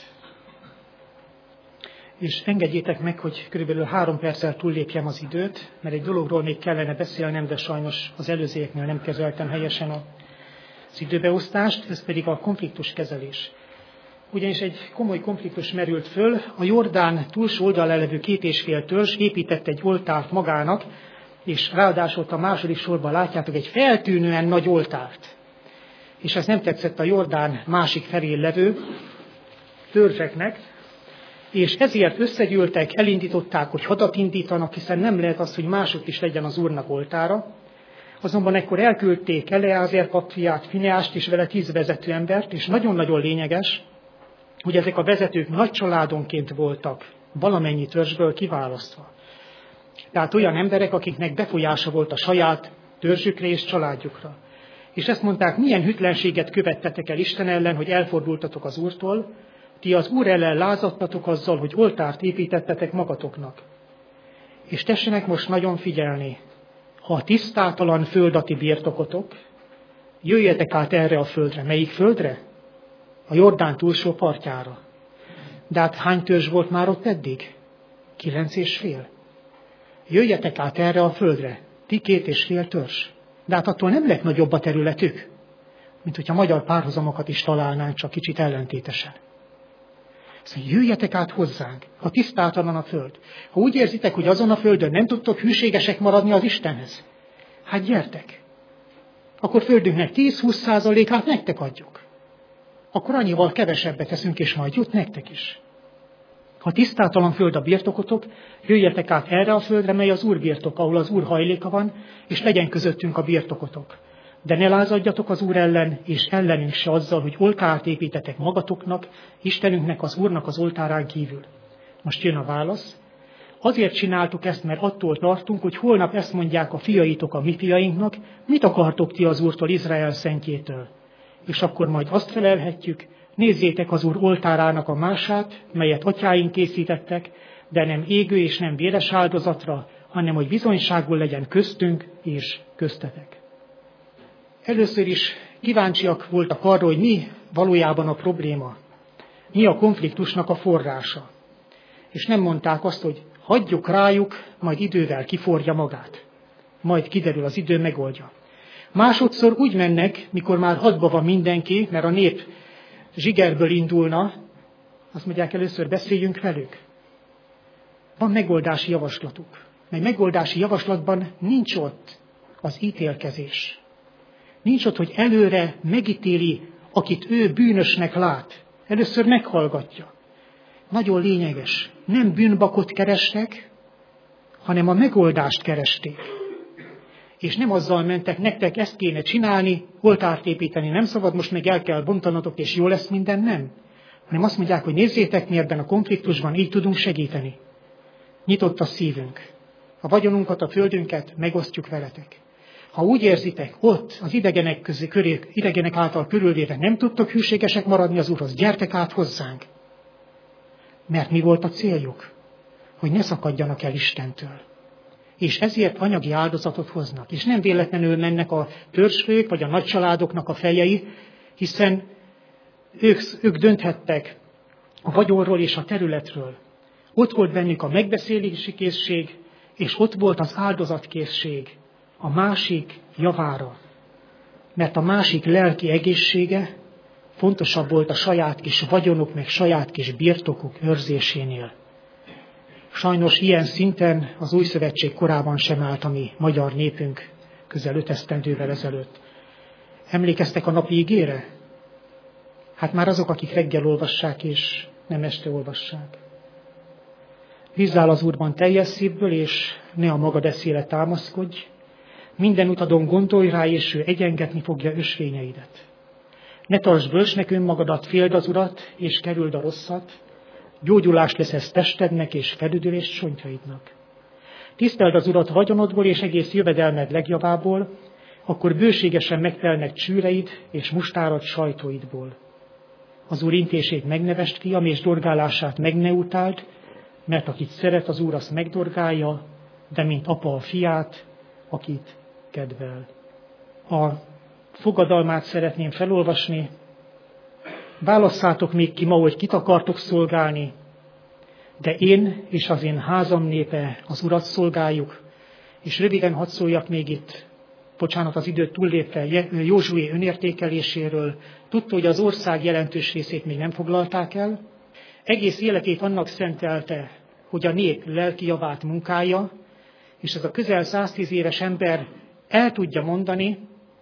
És engedjétek meg, hogy körülbelül három perccel túllépjem az időt, mert egy dologról még kellene beszélnem, de sajnos az előzőeknél nem kezeltem helyesen az időbeosztást, ez pedig a konfliktuskezelés. Ugyanis egy komoly konfliktus merült föl, a Jordán túlsó oldalán levő két és fél törzs épített egy oltárt magának, és ráadásul a második sorban látjátok egy feltűnően nagy oltárt. És ez nem tetszett a Jordán másik felén levő törzseknek, és ezért összegyűltek, elindították, hogy hadat indítanak, hiszen nem lehet az, hogy mások is legyen az Úrnak oltára. Azonban ekkor elküldték Eleázer patriát, Fineást és vele tíz vezető embert, és nagyon-nagyon lényeges, hogy ezek a vezetők nagy családonként voltak, valamennyi törzsből kiválasztva. Tehát olyan emberek, akiknek befolyása volt a saját törzsükre és családjukra. És ezt mondták, milyen hűtlenséget követtetek el Isten ellen, hogy elfordultatok az Úrtól, ti az Úr ellen lázadtatok azzal, hogy oltárt építettetek magatoknak. És tessenek most nagyon figyelni, ha a tisztátalan föld a ti birtokotok, jöjjetek át erre a földre. Melyik földre? A Jordán túlsó partjára. De hát hány törzs volt már ott eddig? Kilenc és fél. Jöjjetek át erre a földre. Ti két és fél törzs. De hát attól nem lett nagyobb a területük, mint hogyha magyar párhuzamokat is találnánk, csak kicsit ellentétesen. Szóval jöjjetek át hozzánk, ha tisztátalan a föld. Ha úgy érzitek, hogy azon a földön nem tudtok hűségesek maradni az Istenhez, hát gyertek. Akkor földünknek tíz-húsz százalékát nektek adjuk. Akkor annyival kevesebbet teszünk, és majd jut nektek is. Ha tisztátalan föld a birtokotok, jöjjetek át erre a földre, mely az Úr birtok, ahol az Úr hajléka van, és legyen közöttünk a birtokotok. De ne lázadjatok az Úr ellen, és ellenünk se azzal, hogy oltárt építetek magatoknak, Istenünknek, az Úrnak az oltárán kívül. Most jön a válasz. Azért csináltuk ezt, mert attól tartunk, hogy holnap ezt mondják a fiaitok a mi fiainknak, mit akartok ti az Úrtól, Izrael szentjétől? És akkor majd azt felelhetjük, nézzétek az Úr oltárának a mását, melyet atyáink készítettek, de nem égő és nem véres áldozatra, hanem hogy bizonyságul legyen köztünk és köztetek. Először is kíváncsiak voltak arra, hogy mi valójában a probléma, mi a konfliktusnak a forrása. És nem mondták azt, hogy hagyjuk rájuk, majd idővel kiforja magát. Majd kiderül, az idő megoldja. Másodszor úgy mennek, mikor már hadba van mindenki, mert a nép zsigerből indulna, azt mondják, először beszéljünk velük. Van megoldási javaslatuk. Mert megoldási javaslatban nincs ott az ítélkezés. Nincs ott, hogy előre megítéli, akit ő bűnösnek lát. Először meghallgatja. Nagyon lényeges. Nem bűnbakot kerestek, hanem a megoldást keresték. És nem azzal mentek, nektek ezt kéne csinálni, oltárt építeni nem szabad, most meg el kell bontanatok, és jó lesz minden, nem. Hanem azt mondják, hogy nézzétek, mi ebben a konfliktusban így tudunk segíteni. Nyitott a szívünk. A vagyonunkat, a földünket megosztjuk veletek. Ha úgy érzitek, ott az idegenek, közé, köré, idegenek által körülvéve nem tudtok hűségesek maradni az Úrhoz, gyertek át hozzánk. Mert mi volt a céljuk? Hogy ne szakadjanak el Istentől. És ezért anyagi áldozatot hoznak. És nem véletlenül mennek a törzsfők, vagy a nagycsaládoknak a fejei, hiszen ők, ők dönthettek a vagyonról és a területről. Ott volt bennük a megbeszélési készség, és ott volt az áldozatkészség a másik javára. Mert a másik lelki egészsége fontosabb volt a saját kis vagyonuk, meg saját kis birtokuk őrzésénél. Sajnos ilyen szinten az Új Szövetség korában sem állt a mi magyar népünk közel öt esztendővel ezelőtt. Emlékeztek a napi igére? Hát már azok, akik reggel olvassák és nem este olvassák. Bízzál az Úrban teljes szívből, és ne a magad eszére támaszkodj. Minden utadon gondolj rá, és ő egyengetni fogja ösvényeidet. Ne tartsd bölcsnek önmagadat, féld az Urat, és kerüld a rosszat. Gyógyulás lesz ez testednek, és felüdülést csontjaidnak. Tiszteld az Urat vagyonodból, és egész jövedelmed legjavából, akkor bőségesen megtelnek csűreid, és mustárad sajtóidból. Az Úr intését megnevest, fiam, és dorgálását meg ne utáld, mert akit szeret, az Úr azt megdorgálja, de mint apa a fiát, akit kedvel. A fogadalmát szeretném felolvasni. Válasszátok még ki ma, hogy kit akartok szolgálni, de én és az én házam népe az Urat szolgáljuk, és röviden hadd szóljak még itt, bocsánat, az időt túllépve Józsué önértékeléséről. Tudta, hogy az ország jelentős részét még nem foglalták el. Egész életét annak szentelte, hogy a nép lelki javát munkálja, és ez a közel száztíz éves ember el tudja mondani,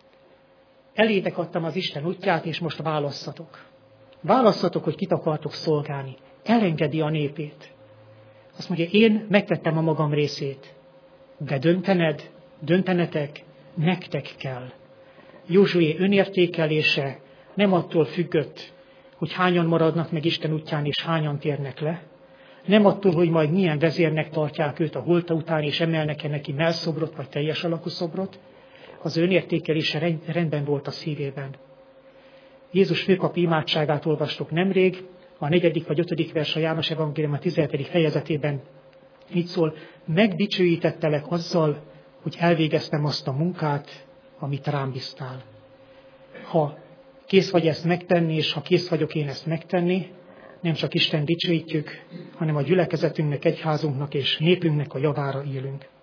elétek adtam az Isten útját, és most válasszatok. Válasszatok, hogy kit akartok szolgálni. Elengedi a népét. Azt mondja, én megtettem a magam részét, de döntened, döntenetek, nektek kell. Józsué önértékelése nem attól függött, hogy hányan maradnak meg Isten útján, és hányan térnek le. Nem attól, hogy majd milyen vezérnek tartják őt a holta után, és emelnek-e neki mellszobrot, vagy teljes alakú szobrot. Az önértékelése rendben volt a szívében. Jézus főpapi imádságát olvastuk nemrég, a negyedik vagy ötödik vers a János evangélium a tizenhetedik fejezetében így szól, megdicsőítettelek azzal, hogy elvégeztem azt a munkát, amit rám bíztál. Ha kész vagy ezt megtenni, és ha kész vagyok én ezt megtenni, nem csak Isten dicsőítjük, hanem a gyülekezetünknek, egyházunknak és népünknek a javára élünk.